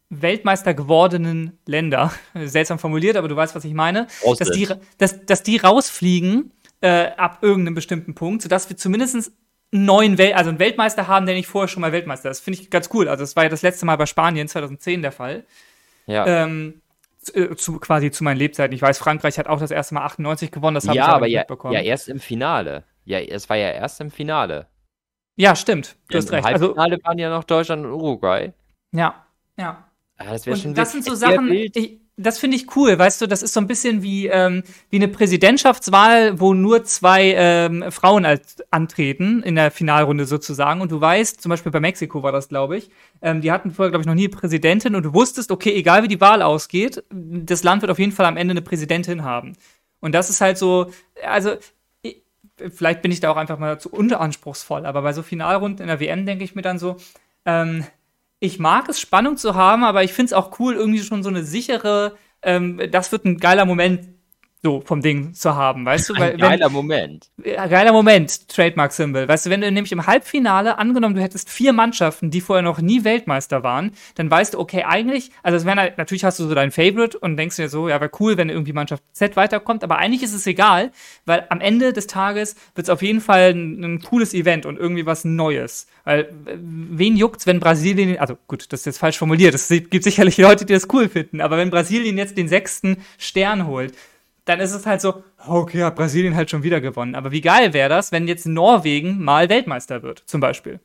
Weltmeister gewordenen Länder, seltsam formuliert, aber du weißt, was ich meine, Aus dass die, dass, dass die rausfliegen äh, ab irgendeinem bestimmten Punkt, sodass wir zumindest einen neuen Wel- also einen Weltmeister haben, der nicht vorher schon mal Weltmeister ist. Das finde ich ganz cool. Also das war ja das letzte Mal bei Spanien zweitausendzehn der Fall. Ja. Ähm, zu, zu, quasi zu meinen Lebzeiten. Ich weiß, Frankreich hat auch das erste Mal achtundneunzig gewonnen, das habe ja, ich aber aber nicht ja, mitbekommen. ja, erst im Finale. Ja, es war ja erst im Finale. Ja, stimmt. Du Denn hast recht. Im Also, Halbfinale waren ja noch Deutschland und Uruguay. ja, ja. Ah, das wäre schon Und das sind so es wär Sachen, wild. ich, das finde ich cool, weißt du, das ist so ein bisschen wie, ähm, wie eine Präsidentschaftswahl, wo nur zwei ähm, Frauen als, antreten, in der Finalrunde sozusagen. Und du weißt, zum Beispiel bei Mexiko war das, glaube ich, ähm, die hatten vorher, glaube ich, noch nie eine Präsidentin und du wusstest, okay, egal wie die Wahl ausgeht, das Land wird auf jeden Fall am Ende eine Präsidentin haben. Und das ist halt so, also, ich, vielleicht bin ich da auch einfach mal zu unteranspruchsvoll, aber bei so Finalrunden in der W M denke ich mir dann so, ähm, ich mag es, Spannung zu haben, aber ich finde es auch cool, irgendwie schon so eine sichere, ähm, das wird ein geiler Moment so vom Ding zu haben, weißt du? Weil, Ein geiler Moment. Wenn, ja, geiler Moment, Trademark-Symbol. Weißt du, wenn du nämlich im Halbfinale, angenommen, du hättest vier Mannschaften, die vorher noch nie Weltmeister waren, dann weißt du, okay, eigentlich, also es wäre halt, natürlich hast du so dein Favorite und denkst dir so, ja, wäre cool, wenn irgendwie Mannschaft Z weiterkommt, aber eigentlich ist es egal, weil am Ende des Tages wird es auf jeden Fall ein, ein cooles Event und irgendwie was Neues. Weil, wen juckt's, wenn Brasilien, also gut, das ist jetzt falsch formuliert, es gibt sicherlich Leute, die das cool finden, aber wenn Brasilien jetzt den sechsten Stern holt, dann ist es halt so, okay, hat Brasilien halt schon wieder gewonnen. Aber wie geil wäre das, wenn jetzt Norwegen mal Weltmeister wird, zum Beispiel?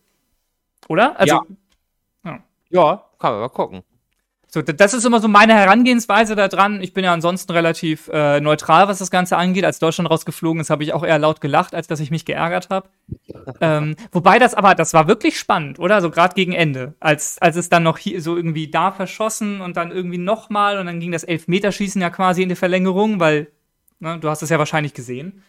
Oder? Also, Ja. Ja, kann man mal gucken. so, d- das ist immer so meine Herangehensweise da dran. Ich bin ja ansonsten relativ äh, neutral, was das Ganze angeht. Als Deutschland rausgeflogen ist, habe ich auch eher laut gelacht, als dass ich mich geärgert habe. ähm, wobei das aber, das war wirklich spannend, oder? So gerade gegen Ende. Als, als es dann noch hier so irgendwie da verschossen und dann irgendwie nochmal und dann ging das Elfmeterschießen ja quasi in die Verlängerung, weil, ne, du hast es ja wahrscheinlich gesehen.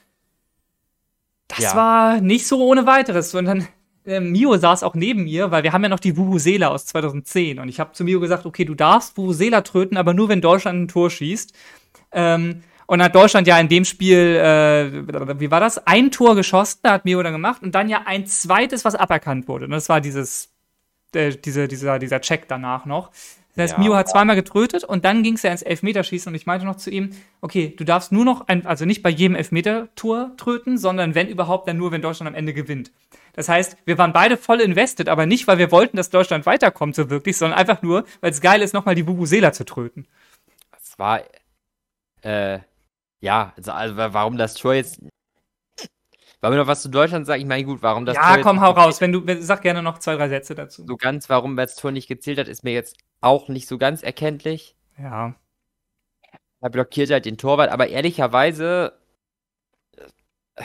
Das Ja. war nicht so ohne weiteres. Und dann, äh, Mio saß auch neben mir, weil wir haben ja noch die Vuvuzela aus zweitausendzehn. Und ich habe zu Mio gesagt, okay, du darfst Vuvuzela tröten, aber nur, wenn Deutschland ein Tor schießt. Ähm, und dann hat Deutschland ja in dem Spiel, äh, wie war das? Ein Tor geschossen, da hat Mio dann gemacht. Und dann ja ein zweites, was aberkannt wurde. Und das war dieses, äh, diese, dieser, dieser Check danach noch. Das heißt, Ja. Mio hat zweimal getrötet und dann ging es ja ins Elfmeterschießen und ich meinte noch zu ihm, okay, du darfst nur noch, ein, also nicht bei jedem Elfmeter-Tor tröten, sondern wenn überhaupt, dann nur, wenn Deutschland am Ende gewinnt. Das heißt, wir waren beide voll invested, aber nicht, weil wir wollten, dass Deutschland weiterkommt so wirklich, sondern einfach nur, weil es geil ist, nochmal die Vuvuzela zu tröten. Es war, äh, ja, also, also warum das Tor jetzt. Wollen wir noch was zu Deutschland sagen? Ich meine, gut, warum das Tor Ja, jetzt komm, nicht hau gezählt- raus. Wenn du, wenn, sag gerne noch zwei, drei Sätze dazu. So ganz, warum das Tor nicht gezählt hat, ist mir jetzt auch nicht so ganz erkenntlich. Ja. Er blockiert halt den Torwart, aber ehrlicherweise. äh,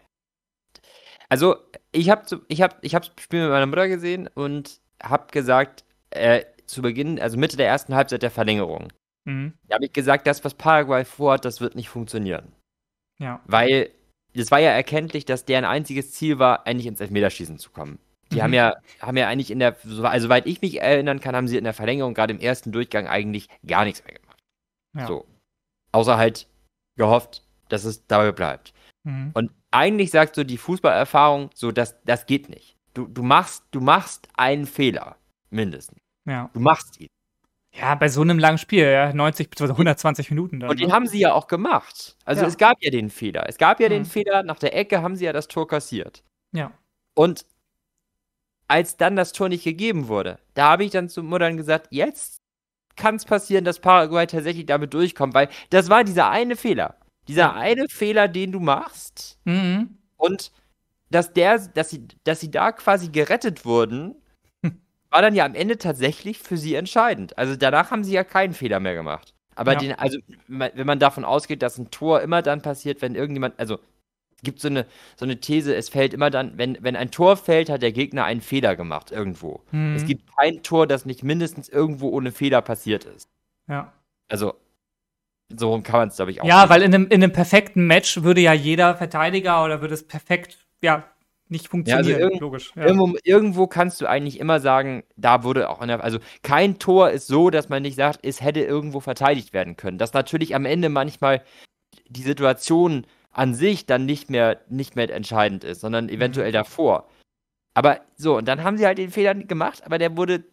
Also, ich habe ich hab, ich hab das Spiel mit meiner Mutter gesehen und habe gesagt, äh, zu Beginn, also Mitte der ersten Halbzeit der Verlängerung, Mhm. da habe ich gesagt, das, was Paraguay vorhat, das wird nicht funktionieren. Ja. Weil es war ja erkenntlich, dass deren einziges Ziel war, eigentlich ins Elfmeterschießen zu kommen. Die Mhm. haben ja, haben ja eigentlich in der, so- also soweit ich mich erinnern kann, haben sie in der Verlängerung, gerade im ersten Durchgang, eigentlich gar nichts mehr gemacht. Ja. So. Außer halt gehofft, dass es dabei bleibt. Mhm. Und eigentlich sagt so die Fußballerfahrung, so, das, das geht nicht. Du, du, machst, du machst einen Fehler, mindestens. Ja. Du machst ihn. Ja, bei so einem langen Spiel, ja, neunzig bzw. hundertzwanzig Minuten dann. Und den ne? haben sie ja auch gemacht. Also Ja. es gab ja den Fehler. Es gab ja den Mhm. Fehler, nach der Ecke haben sie ja das Tor kassiert. Ja. Und als dann das Tor nicht gegeben wurde, da habe ich dann zu Muttern gesagt, jetzt kann es passieren, dass Paraguay tatsächlich damit durchkommt, weil das war dieser eine Fehler. Dieser eine Fehler, den du machst. Mhm. Und dass der, dass sie, dass sie da quasi gerettet wurden, war dann ja am Ende tatsächlich für sie entscheidend. Also danach haben sie ja keinen Fehler mehr gemacht. Aber Ja. den, also wenn man davon ausgeht, dass ein Tor immer dann passiert, wenn irgendjemand, also es gibt so eine, so eine These, es fällt immer dann, wenn, wenn ein Tor fällt, hat der Gegner einen Fehler gemacht irgendwo. Mhm. Es gibt kein Tor, das nicht mindestens irgendwo ohne Fehler passiert ist. Ja. Also so rum kann man es, glaube ich, auch Ja, sehen. weil in einem, in einem perfekten Match würde ja jeder Verteidiger oder würde es perfekt, ja, nicht funktionieren. irgend- Logisch. Ja. Irgendwo, irgendwo kannst du eigentlich immer sagen, da wurde auch in der, also kein Tor ist so, dass man nicht sagt, es hätte irgendwo verteidigt werden können. Dass natürlich am Ende manchmal die Situation an sich dann nicht mehr, nicht mehr entscheidend ist, sondern eventuell davor. Aber so, und dann haben sie halt den Fehler gemacht, aber der wurde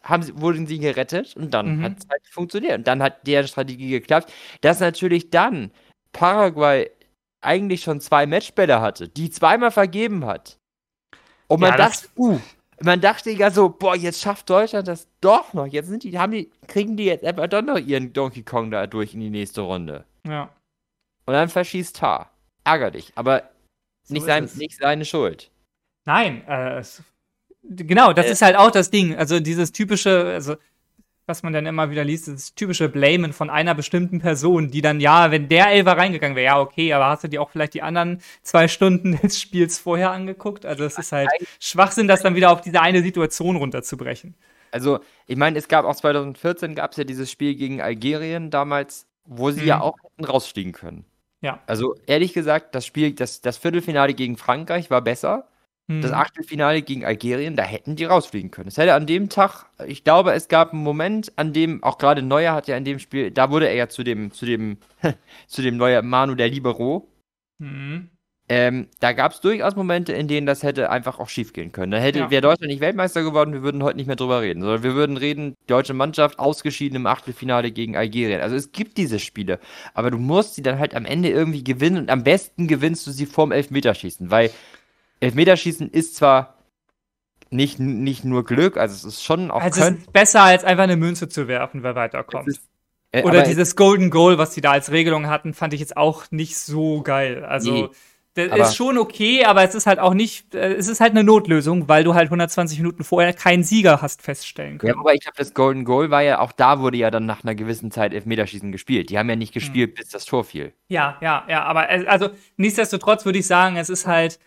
haben sie, wurden sie gerettet und dann Mhm. hat es halt funktioniert. Und dann hat deren Strategie geklappt, dass natürlich dann Paraguay eigentlich schon zwei Matchbälle hatte, die zweimal vergeben hat. Und man Ja, dachte, das, uh, man dachte ja so, boah, jetzt schafft Deutschland das doch noch. Jetzt sind die, haben die, kriegen die jetzt einfach doch noch ihren Donkey Kong da durch in die nächste Runde. ja. Und dann verschießt Tar. Ärgerlich, aber So nicht, ist sein, es. nicht seine Schuld. Nein, äh, es, genau, das Äh. ist halt auch das Ding. Also dieses typische, also was man dann immer wieder liest, das typische Blamen von einer bestimmten Person, die dann, ja, wenn der Elfer reingegangen wäre, ja, okay, aber hast du dir auch vielleicht die anderen zwei Stunden des Spiels vorher angeguckt? Also es ist halt Schwachsinn, das dann wieder auf diese eine Situation runterzubrechen. Also, ich meine, es gab auch zwanzig vierzehn gab es ja dieses Spiel gegen Algerien damals, wo sie Mhm. ja auch hätten rausfliegen können. Ja. Also, ehrlich gesagt, das Spiel, das, das Viertelfinale gegen Frankreich war besser. Mhm. Das Achtelfinale gegen Algerien, da hätten die rausfliegen können. Es hätte an dem Tag, ich glaube, es gab einen Moment, an dem, auch gerade Neuer hat ja in dem Spiel, da wurde er ja zu dem, zu dem, zu dem Neuer Manu der Libero. Mhm. Ähm, da gab es durchaus Momente, in denen das hätte einfach auch schief gehen können. Da hätte, Ja. wäre Deutschland nicht Weltmeister geworden, wir würden heute nicht mehr drüber reden, sondern wir würden reden, die deutsche Mannschaft ausgeschieden im Achtelfinale gegen Algerien. Also es gibt diese Spiele, aber du musst sie dann halt am Ende irgendwie gewinnen und am besten gewinnst du sie vorm Elfmeterschießen, weil Elfmeterschießen ist zwar nicht, nicht nur Glück, also es ist schon auch Also es Können. ist besser, als einfach eine Münze zu werfen, wer weiterkommt. Es ist, äh, Oder aber dieses Golden Goal, was die da als Regelung hatten, fand ich jetzt auch nicht so geil. Also, Nee, das aber- ist schon okay, aber es ist halt auch nicht, äh, es ist halt eine Notlösung, weil du halt hundertzwanzig Minuten vorher keinen Sieger hast feststellen Ja, können. aber ich glaube, das Golden Goal war ja, auch da wurde ja dann nach einer gewissen Zeit Elfmeterschießen gespielt. Die haben ja nicht gespielt, bis das Tor fiel. Ja, ja, ja, aber es- also nichtsdestotrotz würde ich sagen, es ist halt,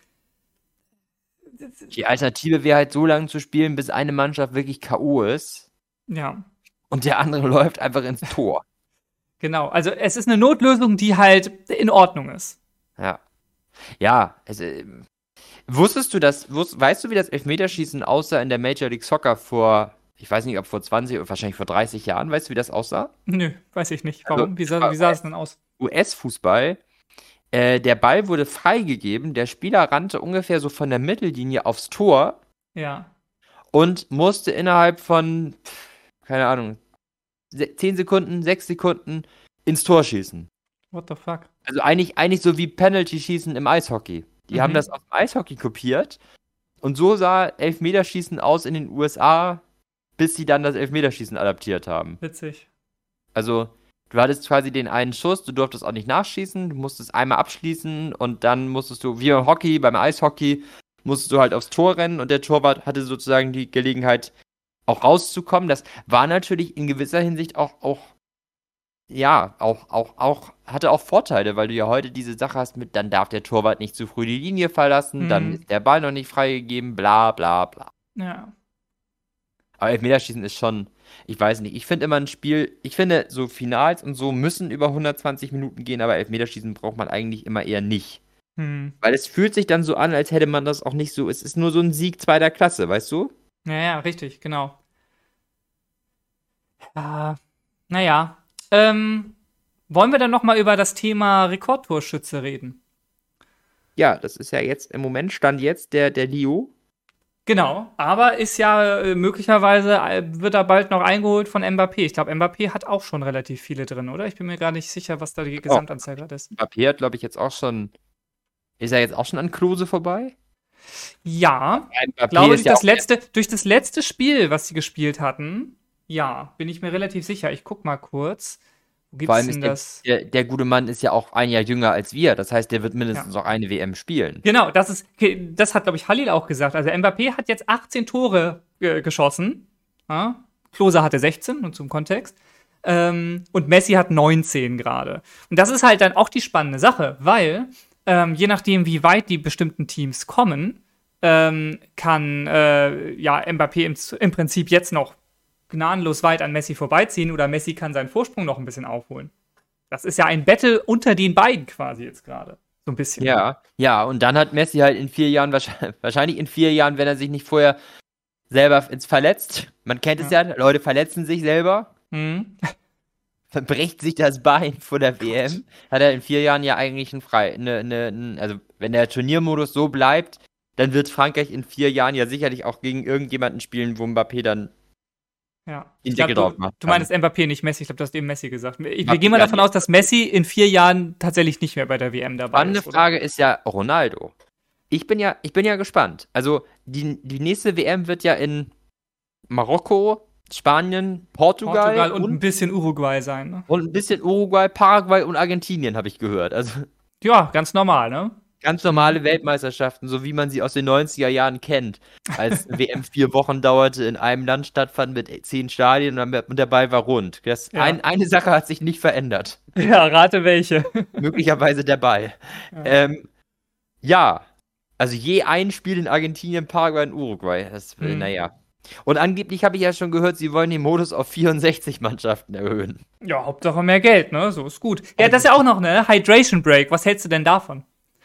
Die Alternative wäre halt so lange zu spielen, bis eine Mannschaft wirklich K O ist ja, und der andere läuft einfach ins Tor. genau. Also es ist eine Notlösung, die halt in Ordnung ist. Ja. Ja, also, ähm, wusstest du das, wusst, weißt du, wie das Elfmeterschießen aussah in der Major League Soccer vor, ich weiß nicht, ob vor zwanzig oder wahrscheinlich vor dreißig Jahren, weißt du, wie das aussah? Nö, weiß ich nicht. Also, Warum? Wie sah, wie sah es denn aus? U S-Fußball, äh, der Ball wurde freigegeben, der Spieler rannte ungefähr so von der Mittellinie aufs Tor Ja. und musste innerhalb von, keine Ahnung, se- zehn Sekunden, sechs Sekunden ins Tor schießen. What the fuck? Also eigentlich, eigentlich so wie Penalty-Schießen im Eishockey. Die Mhm. haben das aus dem Eishockey kopiert und so sah Elfmeterschießen aus in den U S A, bis sie dann das Elfmeterschießen adaptiert haben. Witzig. Also du hattest quasi den einen Schuss, du durftest auch nicht nachschießen, du musstest einmal abschließen und dann musstest du, wie beim Hockey, beim Eishockey, musstest du halt aufs Tor rennen und der Torwart hatte sozusagen die Gelegenheit, auch rauszukommen. Das war natürlich in gewisser Hinsicht auch, auch ja, auch, auch, auch, hatte auch Vorteile, weil du ja heute diese Sache hast mit, dann darf der Torwart nicht zu früh die Linie verlassen, Mhm. dann ist der Ball noch nicht freigegeben, bla bla bla. Ja. Aber Elfmeterschießen ist schon, ich weiß nicht, ich finde immer ein Spiel, ich finde so Finals und so müssen über hundertzwanzig Minuten gehen, aber Elfmeterschießen braucht man eigentlich immer eher nicht. Hm. Weil es fühlt sich dann so an, als hätte man das auch nicht so, es ist nur so ein Sieg zweiter Klasse, weißt du? Ja, ja, richtig, genau. Ja, naja. Ähm, wollen wir dann noch mal über das Thema Rekordtorschütze reden? Ja, das ist ja jetzt, im Moment stand jetzt der, der Leo. Genau, aber ist ja äh, möglicherweise, äh, wird er bald noch eingeholt von Mbappé. Ich glaube, Mbappé hat auch schon relativ viele drin, oder? Ich bin mir gar nicht sicher, was da die Gesamtanzahl gerade ist. Mbappé hat, glaube ich, jetzt auch schon, ist er jetzt auch schon an Klose vorbei? Ja, Mbappé ich glaube, ist durch ja das, auch- letzte, durch das letzte Spiel, was sie gespielt hatten, ja, bin ich mir relativ sicher. Ich guck mal kurz. Wo Vor gibt's allem denn ist der, das? der, der gute Mann ist ja auch ein Jahr jünger als wir. Das heißt, der wird mindestens auch eine W M spielen. Genau, das ist, das hat, glaube ich, Halil auch gesagt. Also Mbappé hat jetzt achtzehn Tore äh, geschossen. Ja? Klose hatte sechzehn, nur zum Kontext. Ähm, und Messi hat neunzehn gerade. Und das ist halt dann auch die spannende Sache, weil ähm, je nachdem, wie weit die bestimmten Teams kommen, ähm, kann äh, ja Mbappé im, im Prinzip jetzt noch gnadenlos weit an Messi vorbeiziehen oder Messi kann seinen Vorsprung noch ein bisschen aufholen. Das ist ja ein Battle unter den beiden quasi jetzt gerade. So ein bisschen. Ja, ja, und dann hat Messi halt in vier Jahren, wahrscheinlich, wahrscheinlich in vier Jahren, wenn er sich nicht vorher selber ins verletzt. Man kennt es ja, Leute verletzen sich selber, Mhm. dann bricht sich das Bein vor der W M. Hat er in vier Jahren ja eigentlich ein frei. Ne, ne, ne, also, wenn der Turniermodus so bleibt, dann wird Frankreich in vier Jahren ja sicherlich auch gegen irgendjemanden spielen, wo Mbappé dann Ja. Den Ich glaub, Deckel drauf du, gemacht du haben. meinst Mbappé, nicht Messi. Ich glaube, du hast eben Messi gesagt. Ich, Hab wir gehen mal ja davon nicht. aus, dass Messi in vier Jahren tatsächlich nicht mehr bei der W M dabei Spannende ist. Oder? Frage ist ja Ronaldo. Ich bin ja, ich bin ja gespannt. Also die, die nächste W M wird ja in Marokko, Spanien, Portugal, Portugal und, und, ein bisschen Uruguay sein. Ne? und ein bisschen Uruguay, Paraguay und Argentinien, habe ich gehört. Also Ja, ganz normal, ne? ganz normale Weltmeisterschaften, so wie man sie aus den neunziger Jahren kennt. Als W M vier Wochen dauerte, in einem Land stattfand mit zehn Stadien und und dabei war rund. Das, Ja. ein, eine Sache hat sich nicht verändert. Ja, rate welche. Möglicherweise der Ball. Ja. Ähm, ja, also je ein Spiel in Argentinien, Paraguay und Uruguay. Das, äh, Mhm. naja. Und angeblich habe ich ja schon gehört, sie wollen den Modus auf vierundsechzig Mannschaften erhöhen. Ja, Hauptsache mehr Geld, ne? So ist gut. Ja, das ist ja auch noch eine Hydration Break. Was hältst du denn davon?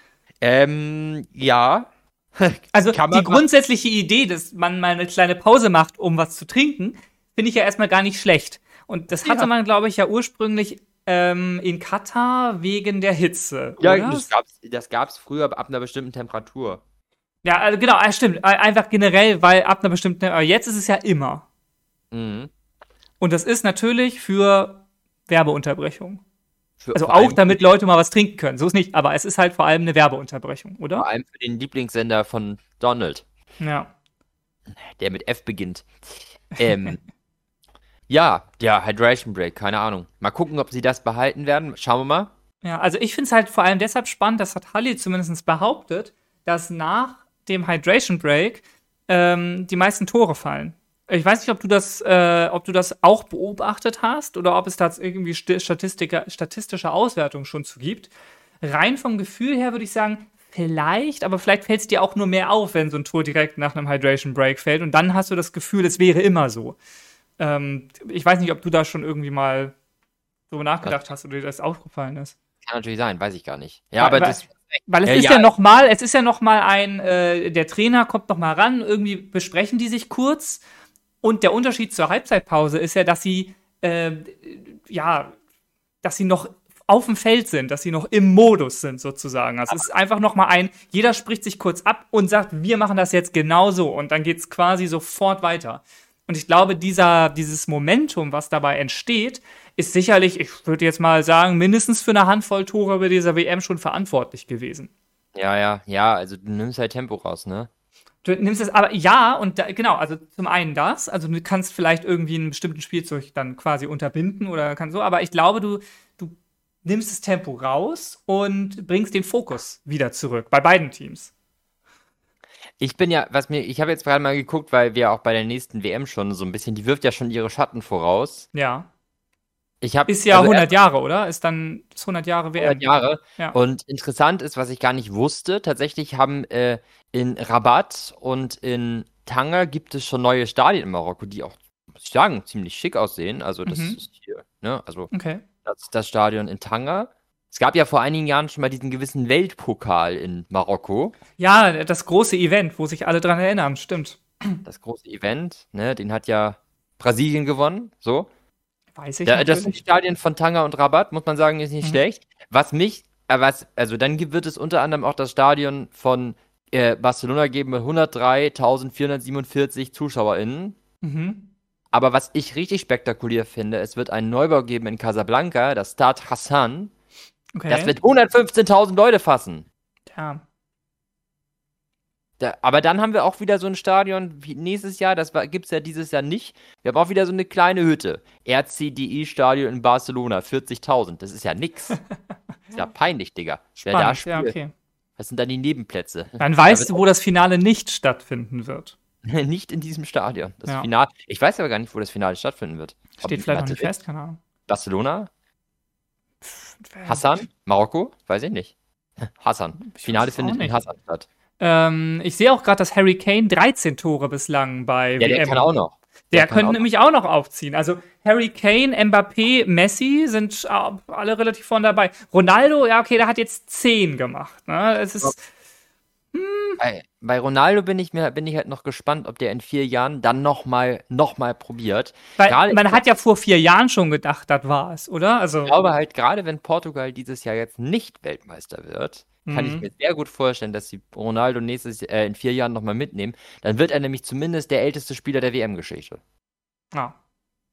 Ähm, ja. Also Kann die man grundsätzliche Idee, dass man mal eine kleine Pause macht, um was zu trinken, finde ich ja erstmal gar nicht schlecht. Und das hatte Ja. man, glaube ich, ja ursprünglich ähm, in Katar wegen der Hitze, Ja, oder? das gab's, das gab's früher ab einer bestimmten Temperatur. Ja, also genau, ah, stimmt. Ein- Einfach generell, weil ab einer bestimmten, aber jetzt ist es ja immer. Mhm. Und das ist natürlich für Werbeunterbrechung. Für, Also vor auch, allem, damit Leute mal was trinken können. So ist nicht, aber es ist halt vor allem eine Werbeunterbrechung, vor oder? allem für den Lieblingssender von Donald, Ja. der mit F beginnt. Ähm, ja, der Hydration Break, keine Ahnung. Mal gucken, ob sie das behalten werden. Schauen wir mal. Ja, also ich finde es halt vor allem deshalb spannend, das hat Halli zumindest behauptet, dass nach dem Hydration Break ähm, die meisten Tore fallen. Ich weiß nicht, ob du das, äh, ob du das auch beobachtet hast oder ob es da irgendwie sti- Statistiker, statistische Auswertungen schon zu gibt. Rein vom Gefühl her würde ich sagen, vielleicht, aber vielleicht fällt es dir auch nur mehr auf, wenn so ein Tor direkt nach einem Hydration Break fällt und dann hast du das Gefühl, es wäre immer so. Ähm, ich weiß nicht, ob du da schon irgendwie mal drüber nachgedacht hast oder dir das aufgefallen ist. Kann natürlich sein, weiß ich gar nicht. Ja, Weil- aber weil- das. Weil es Ja, ist ja, ja. noch mal, es ist ja noch mal ein, äh, der Trainer kommt noch mal ran, irgendwie besprechen die sich kurz und der Unterschied zur Halbzeitpause ist ja, dass sie, äh, ja, dass sie noch auf dem Feld sind, dass sie noch im Modus sind sozusagen. Also es ist einfach noch mal ein, jeder spricht sich kurz ab und sagt, wir machen das jetzt genau so und dann geht's quasi sofort weiter. Und ich glaube, dieser, dieses Momentum, was dabei entsteht, ist sicherlich, ich würde jetzt mal sagen, mindestens für eine Handvoll Tore bei dieser W M schon verantwortlich gewesen. Ja, ja, ja, also du nimmst halt Tempo raus, ne? Du nimmst es, aber ja, und da, genau, also zum einen das, also du kannst vielleicht irgendwie einen bestimmten Spielzug dann quasi unterbinden oder kann so, aber ich glaube, du, du nimmst das Tempo raus und bringst den Fokus wieder zurück, bei beiden Teams. Ich bin ja, was mir, ich habe jetzt gerade mal geguckt, weil wir auch bei der nächsten W M schon so ein bisschen, die wirft ja schon ihre Schatten voraus. Ja. Ich habe Ist ja also hundert Jahre, oder? Ist dann ist hundert Jahre W M. hundert Jahre. Ja. Und interessant ist, was ich gar nicht wusste, tatsächlich haben äh, in Rabat und in Tanger gibt es schon neue Stadien in Marokko, die auch, muss ich sagen, ziemlich schick aussehen. Also das Mhm. ist hier, ne? Also Okay. das, das Stadion in Tanger. Es gab ja vor einigen Jahren schon mal diesen gewissen Weltpokal in Marokko. Ja, das große Event, wo sich alle dran erinnern, stimmt. Das große Event, ne? Den hat ja Brasilien gewonnen, so. Weiß ich Ja, das sind natürlich. Stadien von Tanger und Rabat, muss man sagen, ist nicht Mhm. schlecht. Was mich, äh, was, also dann gibt- wird es unter anderem auch das Stadion von äh, Barcelona geben mit hundertdreitausendvierhundertsiebenundvierzig ZuschauerInnen. Mhm. Aber was ich richtig spektakulär finde, es wird einen Neubau geben in Casablanca, das Stade Hassan. Okay. Das wird hundertfünfzehntausend Leute fassen. ja. Da, aber dann haben wir auch wieder so ein Stadion wie nächstes Jahr, das gibt es ja dieses Jahr nicht. Wir haben auch wieder so eine kleine Hütte. R C D I-Stadion in Barcelona, vierzigtausend. Das ist ja nix. Das ist ja peinlich, Digga. Wer da Spannend, spielt, ja, okay. das sind dann die Nebenplätze. Dann weißt Da du, wo das Finale nicht stattfinden wird. wird nicht in diesem Stadion. Das Ja. Finale, ich weiß aber gar nicht, wo das Finale stattfinden wird. Ob Steht in vielleicht noch nicht Madrid, fest, keine Ahnung. Barcelona, Äh, Hassan, Marokko, weiß ich nicht. Hassan. Ich Finale weiß es auch findet in nicht. Hassan statt. Ähm, ich sehe auch gerade, dass Harry Kane dreizehn Tore bislang bei Ja, W der M. kann auch noch. Der, der kann könnte auch- nämlich auch noch aufziehen. Also Harry Kane, Mbappé, Messi sind äh, alle relativ vorne dabei. Ronaldo, ja, okay, der hat jetzt zehn gemacht. Ne? Es ist, Bei, bei Ronaldo bin ich mir bin ich halt noch gespannt, ob der in vier Jahren dann nochmal noch mal probiert. weil Gerade- man hat ja vor vier Jahren schon gedacht, das war es, oder? Also, Ich glaube halt, gerade wenn Portugal dieses Jahr jetzt nicht Weltmeister wird, kann ich Mhm. mir sehr gut vorstellen, dass sie Ronaldo nächstes äh, in vier Jahren nochmal mitnehmen. Dann wird er nämlich zumindest der älteste Spieler der W M-Geschichte. ja.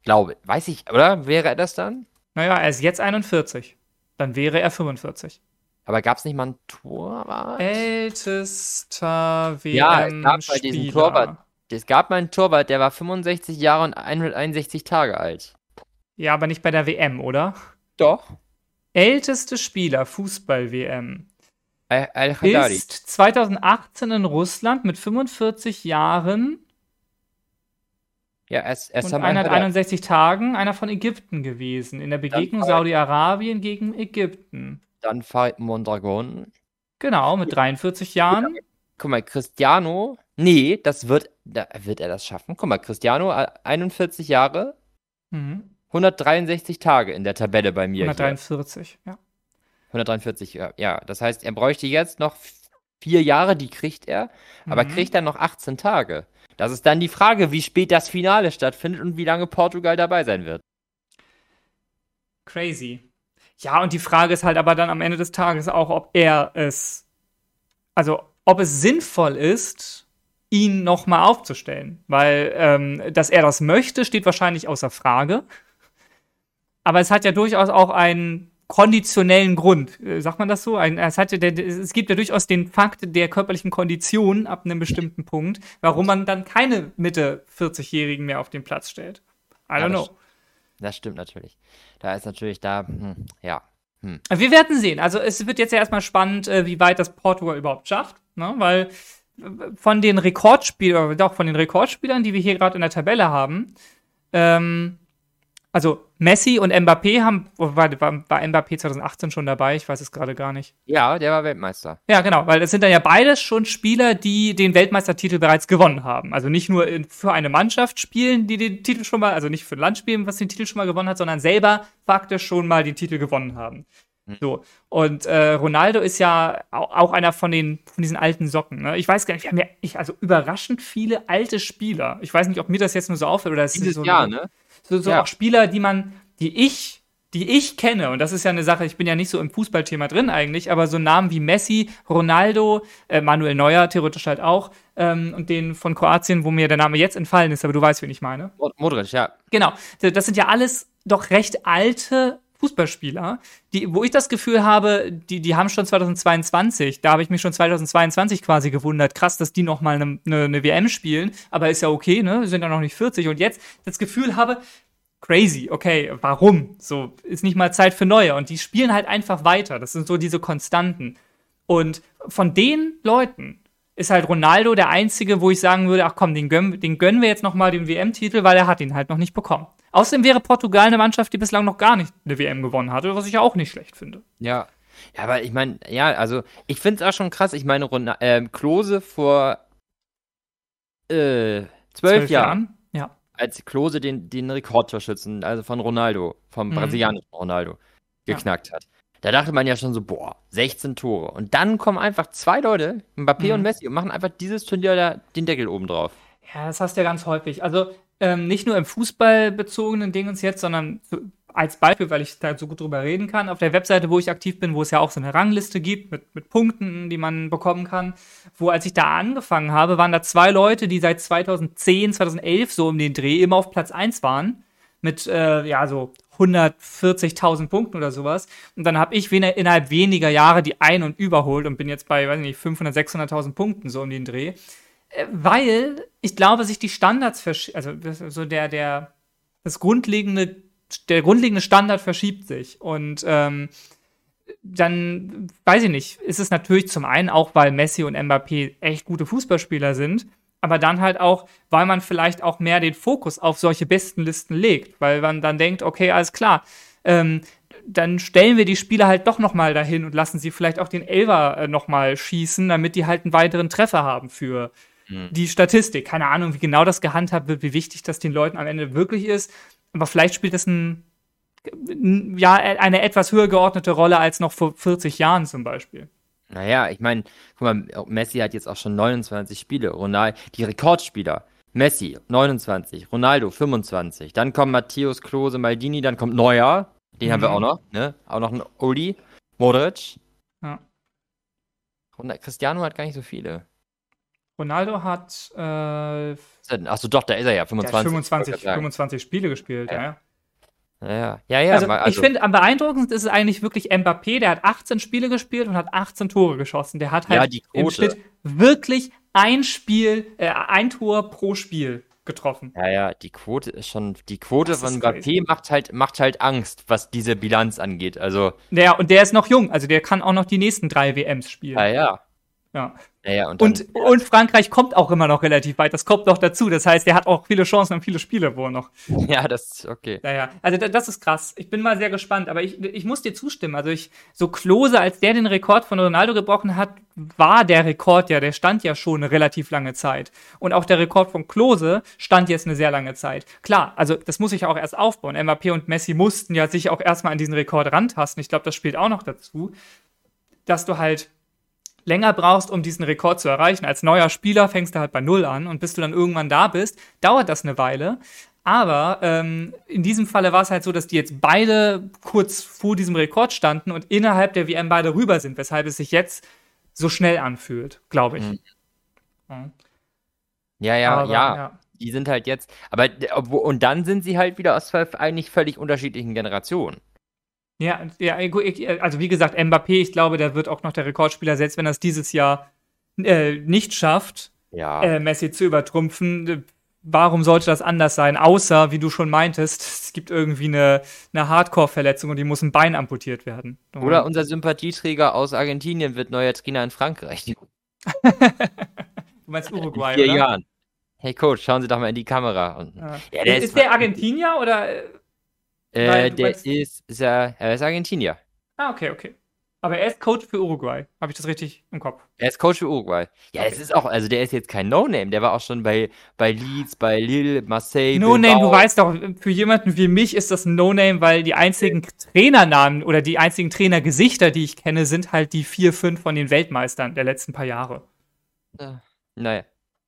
Glaube, weiß ich, oder? Wäre er das dann? Naja, er ist jetzt einundvierzig. Dann wäre er fünfundvierzig. Aber gab es nicht mal einen Torwart? Ältester Ja, es gab mal diesen Torwart. W M-Spieler. Es gab mal einen Torwart, der war fünfundsechzig Jahre und hunderteinundsechzig Tage alt. Ja, aber nicht bei der W M, oder? Doch. Älteste Spieler Fußball-W M Al-Khadari. ist zweitausendachtzehn in Russland mit fünfundvierzig Jahren Ja, es, es und haben Al-Khadari. hunderteinundsechzig Tagen einer von Ägypten gewesen. In der Begegnung Farid- Saudi-Arabien gegen Ägypten. Dann Farid Mondragon. Genau, mit dreiundvierzig Jahren. Guck mal, Cristiano. Nee, das wird. Da, wird er das schaffen? Guck mal, Cristiano, äh, einundvierzig Jahre, Mhm. hundertdreiundsechzig Tage in der Tabelle bei mir. Hier. hundertdreiundvierzig, ja. hundertdreiundvierzig, ja, ja. Das heißt, er bräuchte jetzt noch vier Jahre, die kriegt er, aber Mhm. kriegt dann noch achtzehn Tage. Das ist dann die Frage, wie spät das Finale stattfindet und wie lange Portugal dabei sein wird. Crazy. Ja, und die Frage ist halt aber dann am Ende des Tages auch, ob er es, also ob es sinnvoll ist, ihn nochmal aufzustellen. Weil, ähm, dass er das möchte, steht wahrscheinlich außer Frage. Aber es hat ja durchaus auch einen konditionellen Grund. Äh, sagt man das so? Ein, es, hat ja der, es gibt ja durchaus den Fakt der körperlichen Kondition ab einem bestimmten Punkt, warum man dann keine Mitte vierzig-Jährigen mehr auf den Platz stellt. I Ja, don't das know. Das stimmt natürlich. Da ist natürlich da, hm, ja. Hm. Wir werden sehen. Also es wird jetzt ja erstmal spannend, äh, wie weit das Portugal überhaupt schafft, ne? Weil äh, von den Rekordspielern, doch von den Rekordspielern, die wir hier gerade in der Tabelle haben, ähm, also Messi und Mbappé haben, war, war, war Mbappé zweitausendachtzehn schon dabei? Ich weiß es gerade gar nicht. Ja, der war Weltmeister. Ja, genau, weil das sind dann ja beides schon Spieler, die den Weltmeistertitel bereits gewonnen haben. Also nicht nur in, für eine Mannschaft spielen, die den Titel schon mal, also nicht für ein Land spielen, was den Titel schon mal gewonnen hat, sondern selber faktisch schon mal den Titel gewonnen haben. Mhm. So. Und äh, Ronaldo ist ja auch, auch einer von den von diesen alten Socken. Ne? Ich weiß gar nicht, wir haben ja ich, also überraschend viele alte Spieler. Ich weiß nicht, ob mir das jetzt nur so auffällt oder es ist Dieses so, Jahr, ne? so, so Ja. auch Spieler, die man, die ich, die ich kenne, und das ist ja eine Sache, ich bin ja nicht so im Fußballthema drin eigentlich, aber so Namen wie Messi, Ronaldo, äh, Manuel Neuer theoretisch halt auch, ähm, und den von Kroatien, wo mir der Name jetzt entfallen ist, aber du weißt, wen ich meine. Mod- Modric, ja. Genau, das sind ja alles doch recht alte Fußballspieler, die, wo ich das Gefühl habe, die, die haben schon zweitausendzweiundzwanzig, da habe ich mich schon zweitausendzweiundzwanzig quasi gewundert, krass, dass die nochmal eine ne, ne W M spielen, aber ist ja okay, ne, sind ja noch nicht vierzig und jetzt das Gefühl habe, crazy, okay, warum? So, ist nicht mal Zeit für Neue und die spielen halt einfach weiter, das sind so diese Konstanten und von den Leuten ist halt Ronaldo der Einzige, wo ich sagen würde, ach komm, den gönnen, den gönnen wir jetzt nochmal den W M-Titel, weil er hat ihn halt noch nicht bekommen. Außerdem wäre Portugal eine Mannschaft, die bislang noch gar nicht eine W M gewonnen hatte, was ich ja auch nicht schlecht finde. Ja. Ja, aber ich meine, ja, also, ich finde es auch schon krass. Ich meine, Ron ähm, Klose vor äh, zwölf Jahren, Ja. als Klose den, den Rekordtorschützen, also von Ronaldo, vom Mhm. brasilianischen Ronaldo, Ja. geknackt hat. Da dachte man ja schon so, boah, sechzehn Tore. Und dann kommen einfach zwei Leute, Mbappé Mhm. und Messi, und machen einfach dieses Turnier da den Deckel oben drauf. Ja, das hast du ja ganz häufig. Also ähm, nicht nur im fußballbezogenen Dingens jetzt, sondern zu, als Beispiel, weil ich da so gut drüber reden kann, auf der Webseite, wo ich aktiv bin, wo es ja auch so eine Rangliste gibt mit, mit Punkten, die man bekommen kann, wo als ich da angefangen habe, waren da zwei Leute, die seit zweitausendzehn, zweitausendelf so um den Dreh immer auf Platz eins waren, mit äh, ja so hundertvierzigtausend Punkten oder sowas. Und dann habe ich wen- innerhalb weniger Jahre die ein- und überholt und bin jetzt bei, weiß nicht, fünfhundert, sechshunderttausend Punkten so um den Dreh. Äh, Weil ich glaube, sich die Standards verschieben, also das- so der, der, das grundlegende, der grundlegende Standard verschiebt sich. Und ähm, dann, weiß ich nicht, ist es natürlich zum einen auch, weil Messi und Mbappé echt gute Fußballspieler sind, aber dann halt auch, weil man vielleicht auch mehr den Fokus auf solche Bestenlisten legt, weil man dann denkt, okay, alles klar, ähm, dann stellen wir die Spieler halt doch nochmal dahin und lassen sie vielleicht auch den Elfer äh, nochmal schießen, damit die halt einen weiteren Treffer haben für Mhm. die Statistik. Keine Ahnung, wie genau das gehandhabt wird, wie wichtig das den Leuten am Ende wirklich ist, aber vielleicht spielt das ein, ein ja, eine etwas höher geordnete Rolle als noch vor vierzig Jahren zum Beispiel. Naja, ich meine, guck mal, Messi hat jetzt auch schon neunundzwanzig Spiele. Ronaldo, die Rekordspieler. Messi, neunundzwanzig. Ronaldo, fünfundzwanzig. Dann kommen Matthäus, Klose, Maldini. Dann kommt Neuer. Den Mhm. haben wir auch noch. Ne? Auch noch ein Oli. Modric. Ja. Und Cristiano hat gar nicht so viele. Ronaldo hat äh, Achso, doch, da ist er ja, der hat fünfundzwanzig. fünfundzwanzig, wollte ich gerade fünfundzwanzig Spiele gespielt, ja. ja. sagen. Ja, ja, ja. ja Also, mal- ich finde, am beeindruckendsten ist es eigentlich wirklich Mbappé, der hat achtzehn Spiele gespielt und hat achtzehn Tore geschossen. Der hat halt Ja, die im Quote. Schnitt wirklich ein Spiel, äh, ein Tor pro Spiel getroffen. Ja, ja, die Quote ist schon, die Quote Das von ist Mbappé macht halt, macht halt Angst, was diese Bilanz angeht. Also, Der, und der ist noch jung, also der kann auch noch die nächsten drei W Ms spielen. ja, ja. Ja. Ja, ja, und dann, Und, und Frankreich kommt auch immer noch relativ weit. Das kommt noch dazu. Das heißt, der hat auch viele Chancen und viele Spiele, wo er noch. ja, das ist okay. Naja, also da- das ist krass. Ich bin mal sehr gespannt, aber ich, ich muss dir zustimmen. Also ich, so Klose, als der den Rekord von Ronaldo gebrochen hat, war der Rekord ja, der stand ja schon eine relativ lange Zeit. Und auch der Rekord von Klose stand jetzt eine sehr lange Zeit. Klar, also das muss ich auch erst aufbauen. Mbappé und Messi mussten ja sich auch erstmal an diesen Rekord rantasten. Ich glaube, das spielt auch noch dazu, dass du halt länger brauchst, um diesen Rekord zu erreichen. Als neuer Spieler fängst du halt bei Null an und bis du dann irgendwann da bist, dauert das eine Weile. Aber ähm, in diesem Falle war es halt so, dass die jetzt beide kurz vor diesem Rekord standen und innerhalb der W M beide rüber sind, weshalb es sich jetzt so schnell anfühlt, glaube ich. Mhm. Ja. Ja, ja, Aber, ja. ja. Die sind halt jetzt, aber, obwo- und dann sind sie halt wieder aus zwei eigentlich völlig unterschiedlichen Generationen. Ja, ja, gut, ich- also wie gesagt, Mbappé, ich glaube, der wird auch noch der Rekordspieler, selbst wenn er es dieses Jahr äh, nicht schafft, Ja. äh, Messi zu übertrumpfen. Warum sollte das anders sein? Außer, wie du schon meintest, es gibt irgendwie eine, eine Hardcore-Verletzung und die muss ein Bein amputiert werden. Oder unser Sympathieträger aus Argentinien wird neuer Trainer in Frankreich. In Du meinst Uruguay, vier oder? Jahren. Hey Coach, schauen Sie doch mal in die Kamera. Und, Ja. Ja, der ist, ist ist der Argentinier oder? äh, äh, weil du der meinst- ist, ist er, er ist Argentinier. Ah, okay, okay. Aber er ist Coach für Uruguay. Habe ich das richtig im Kopf? Er ist Coach für Uruguay. Ja, es Okay. ist auch, also der ist jetzt kein No-Name, der war auch schon bei, bei Leeds, bei Lille, Marseille, No Name, du Bilbao. weißt doch, für jemanden wie mich ist das ein No Name, weil die einzigen Trainernamen oder die einzigen Trainergesichter, die ich kenne, sind halt die vier, fünf von den Weltmeistern der letzten paar Jahre. Äh, Naja.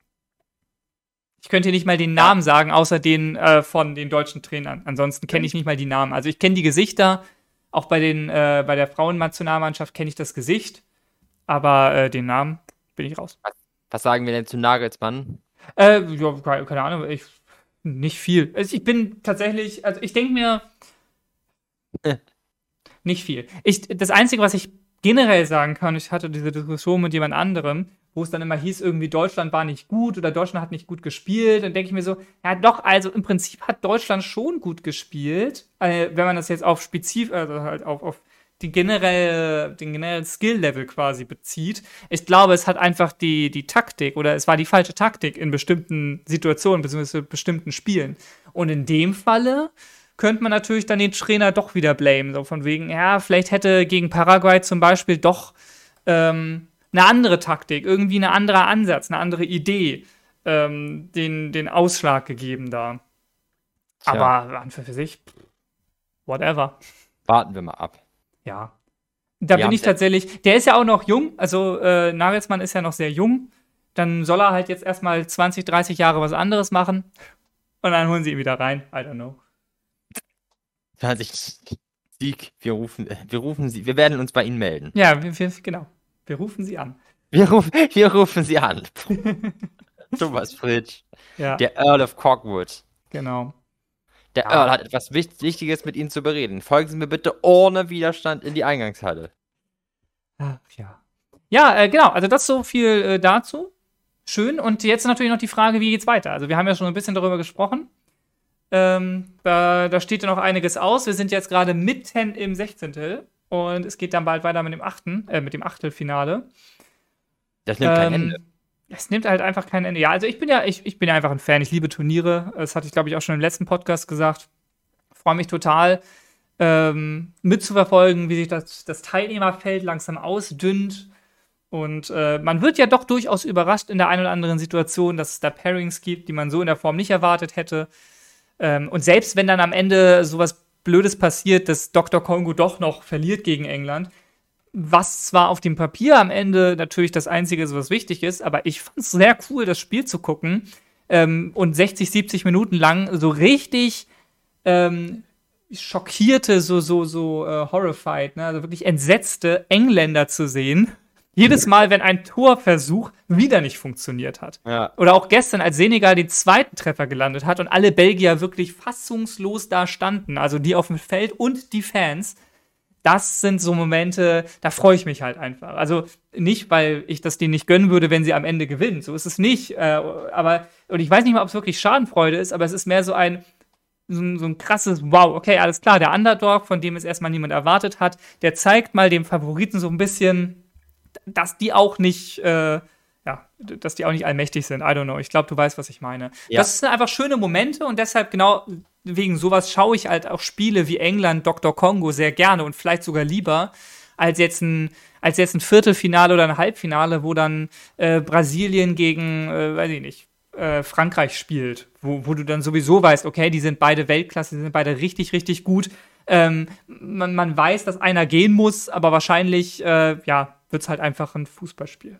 Ich könnte dir nicht mal den Namen sagen, außer den äh, von den deutschen Trainern. Ansonsten kenne ich nicht mal die Namen. Also ich kenne die Gesichter, auch bei den äh, bei der Frauennationalmannschaft kenne ich das Gesicht, aber äh, den Namen bin ich raus. Was sagen wir denn zu Nagelsmann? Äh, ja, keine, keine Ahnung, ich, nicht viel. Also ich bin tatsächlich, also ich denke mir, Äh. nicht viel. Ich, das Einzige, was ich generell sagen kann, ich hatte diese Diskussion mit jemand anderem, wo es dann immer hieß, irgendwie Deutschland war nicht gut oder Deutschland hat nicht gut gespielt. Dann denke ich mir so, ja doch, also im Prinzip hat Deutschland schon gut gespielt, äh, wenn man das jetzt auf spezif, also halt auf, auf die generelle, den generellen Skill-Level quasi bezieht. Ich glaube, es hat einfach die, die Taktik oder es war die falsche Taktik in bestimmten Situationen bzw. bestimmten Spielen. Und in dem Falle könnte man natürlich dann den Trainer doch wieder blamen. So von wegen, ja, vielleicht hätte gegen Paraguay zum Beispiel doch ähm, eine andere Taktik, irgendwie ein anderer Ansatz, eine andere Idee ähm, den, den Ausschlag gegeben da. Tja. Aber an für sich, whatever. Warten wir mal ab. Ja. Da Wir bin haben ich ja- tatsächlich, der ist ja auch noch jung, also äh, Nagelsmann ist ja noch sehr jung. Dann soll er halt jetzt erstmal zwanzig, dreißig Jahre was anderes machen. Und dann holen sie ihn wieder rein. I don't know. Also ich, Sieg, wir rufen, äh, wir rufen Sie, wir werden uns bei Ihnen melden. Ja, wir, wir, genau. Wir rufen sie an. Wir rufen, wir rufen Sie an. Thomas Fritsch, Ja, der Earl of Cockwood. genau. Der Ja. Earl hat etwas Wicht- Wichtiges mit Ihnen zu bereden. Folgen Sie mir bitte ohne Widerstand in die Eingangshalle. Ach, ja. Ja, äh, genau. Also das so viel äh, dazu. Schön. Und jetzt natürlich noch die Frage, wie geht's weiter? Also wir haben ja schon ein bisschen darüber gesprochen. Ähm, da, da steht ja noch einiges aus. Wir sind jetzt gerade mitten im sechzehnten. Und es geht dann bald weiter mit dem achten, äh, mit dem Achtelfinale. Das nimmt kein Ähm, Ende. Es nimmt halt einfach kein Ende. Ja, also ich bin ja, ich, ich bin ja einfach ein Fan. Ich liebe Turniere. Das hatte ich, glaube ich, auch schon im letzten Podcast gesagt. Freue mich total, ähm, mitzuverfolgen, wie sich das, das Teilnehmerfeld langsam ausdünnt. Und äh, man wird ja doch durchaus überrascht in der einen oder anderen Situation, dass es da Pairings gibt, die man so in der Form nicht erwartet hätte. Ähm, und selbst wenn dann am Ende sowas Blödes passiert, dass Doktor Kongo doch noch verliert gegen England, was zwar auf dem Papier am Ende natürlich das Einzige ist, was wichtig ist, aber ich fand es sehr cool, das Spiel zu gucken ähm, und sechzig, siebzig Minuten lang so richtig ähm, schockierte, so, so, so äh, horrified, ne? Also wirklich entsetzte Engländer zu sehen, Jedes Mal, wenn ein Torversuch wieder nicht funktioniert hat. Ja. Oder auch gestern, als Senegal den zweiten Treffer gelandet hat und alle Belgier wirklich fassungslos da standen, also die auf dem Feld und die Fans. Das sind so Momente, da freue ich mich halt einfach. Also nicht, weil ich das denen nicht gönnen würde, wenn sie am Ende gewinnen. So ist es nicht. Äh, aber, und ich weiß nicht mal, ob es wirklich Schadenfreude ist, aber es ist mehr so ein, so ein, so ein krasses Wow, okay, alles klar, der Underdog, von dem es erstmal niemand erwartet hat, der zeigt mal dem Favoriten so ein bisschen, dass die auch nicht, äh, ja, dass die auch nicht allmächtig sind. I don't know. Ich glaube, du weißt, was ich meine. Ja. Das sind einfach schöne Momente und deshalb genau wegen sowas schaue ich halt auch Spiele wie England, Doktor Kongo sehr gerne und vielleicht sogar lieber als jetzt ein, als jetzt ein Viertelfinale oder ein Halbfinale, wo dann äh, Brasilien gegen, äh, weiß ich nicht, äh, Frankreich spielt, wo, wo du dann sowieso weißt, okay, die sind beide Weltklasse, die sind beide richtig, richtig gut. Ähm, man, man weiß, dass einer gehen muss, aber wahrscheinlich, äh, ja, wird's halt einfach ein Fußballspiel.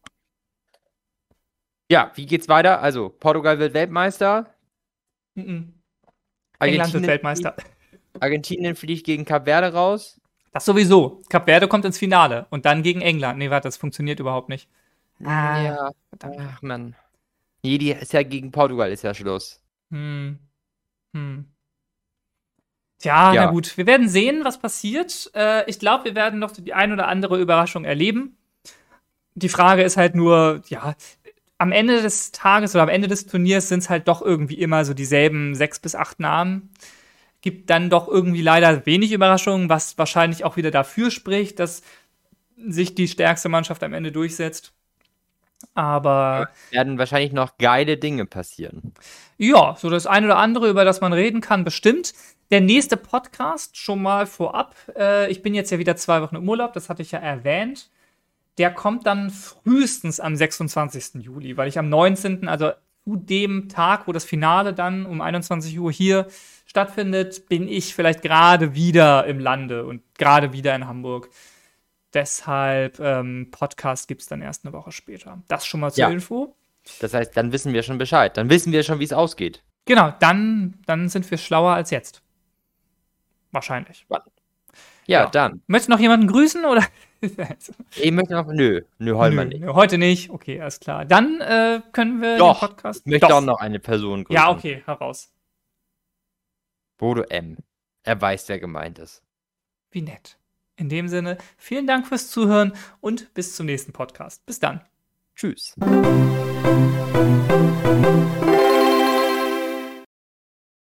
Ja, wie geht's weiter? Also, Portugal wird Weltmeister. Mhm. England wird Weltmeister. Argentinien fliegt gegen Kap Verde raus. Das sowieso. Kap Verde kommt ins Finale und dann gegen England. Nee, warte, das funktioniert überhaupt nicht. Ah, ja, ach Mann. Nee, die ist ja gegen Portugal, ist ja Schluss. Hm. Hm. Tja, Ja. na gut. Wir werden sehen, was passiert. Äh, ich glaube, wir werden noch die ein oder andere Überraschung erleben. Die Frage ist halt nur, ja, am Ende des Tages oder am Ende des Turniers sind es halt doch irgendwie immer so dieselben sechs bis acht Namen. Gibt dann doch irgendwie leider wenig Überraschungen, was wahrscheinlich auch wieder dafür spricht, dass sich die stärkste Mannschaft am Ende durchsetzt. Aber Es werden wahrscheinlich noch geile Dinge passieren. ja, so das eine oder andere, über das man reden kann, bestimmt. Der nächste Podcast, schon mal vorab. Äh, ich bin jetzt ja wieder zwei Wochen im Urlaub, das hatte ich ja erwähnt. Der kommt dann frühestens am sechsundzwanzigsten Juli, weil ich am neunzehnten, also zu dem Tag, wo das Finale dann um einundzwanzig Uhr hier stattfindet, bin ich vielleicht gerade wieder im Lande und gerade wieder in Hamburg. Deshalb, ähm, Podcast gibt es dann erst eine Woche später. Das schon mal zur Ja. Info. Das heißt, dann wissen wir schon Bescheid. Dann wissen wir schon, wie es ausgeht. Genau, dann, dann sind wir schlauer als jetzt. Wahrscheinlich. Ja, Ja. dann. Möchtest du noch jemanden grüßen, oder? Ich möchte noch. Nö, nö, heute mal Nö, nicht. nö, heute nicht. Okay, alles klar. Dann äh, können wir Doch, den Podcast... Ich möchte Doch. auch noch eine Person grüßen. Ja, okay, heraus. Bodo M. Er weiß, wer gemeint ist. Wie nett. In dem Sinne, vielen Dank fürs Zuhören und bis zum nächsten Podcast. Bis dann. Tschüss.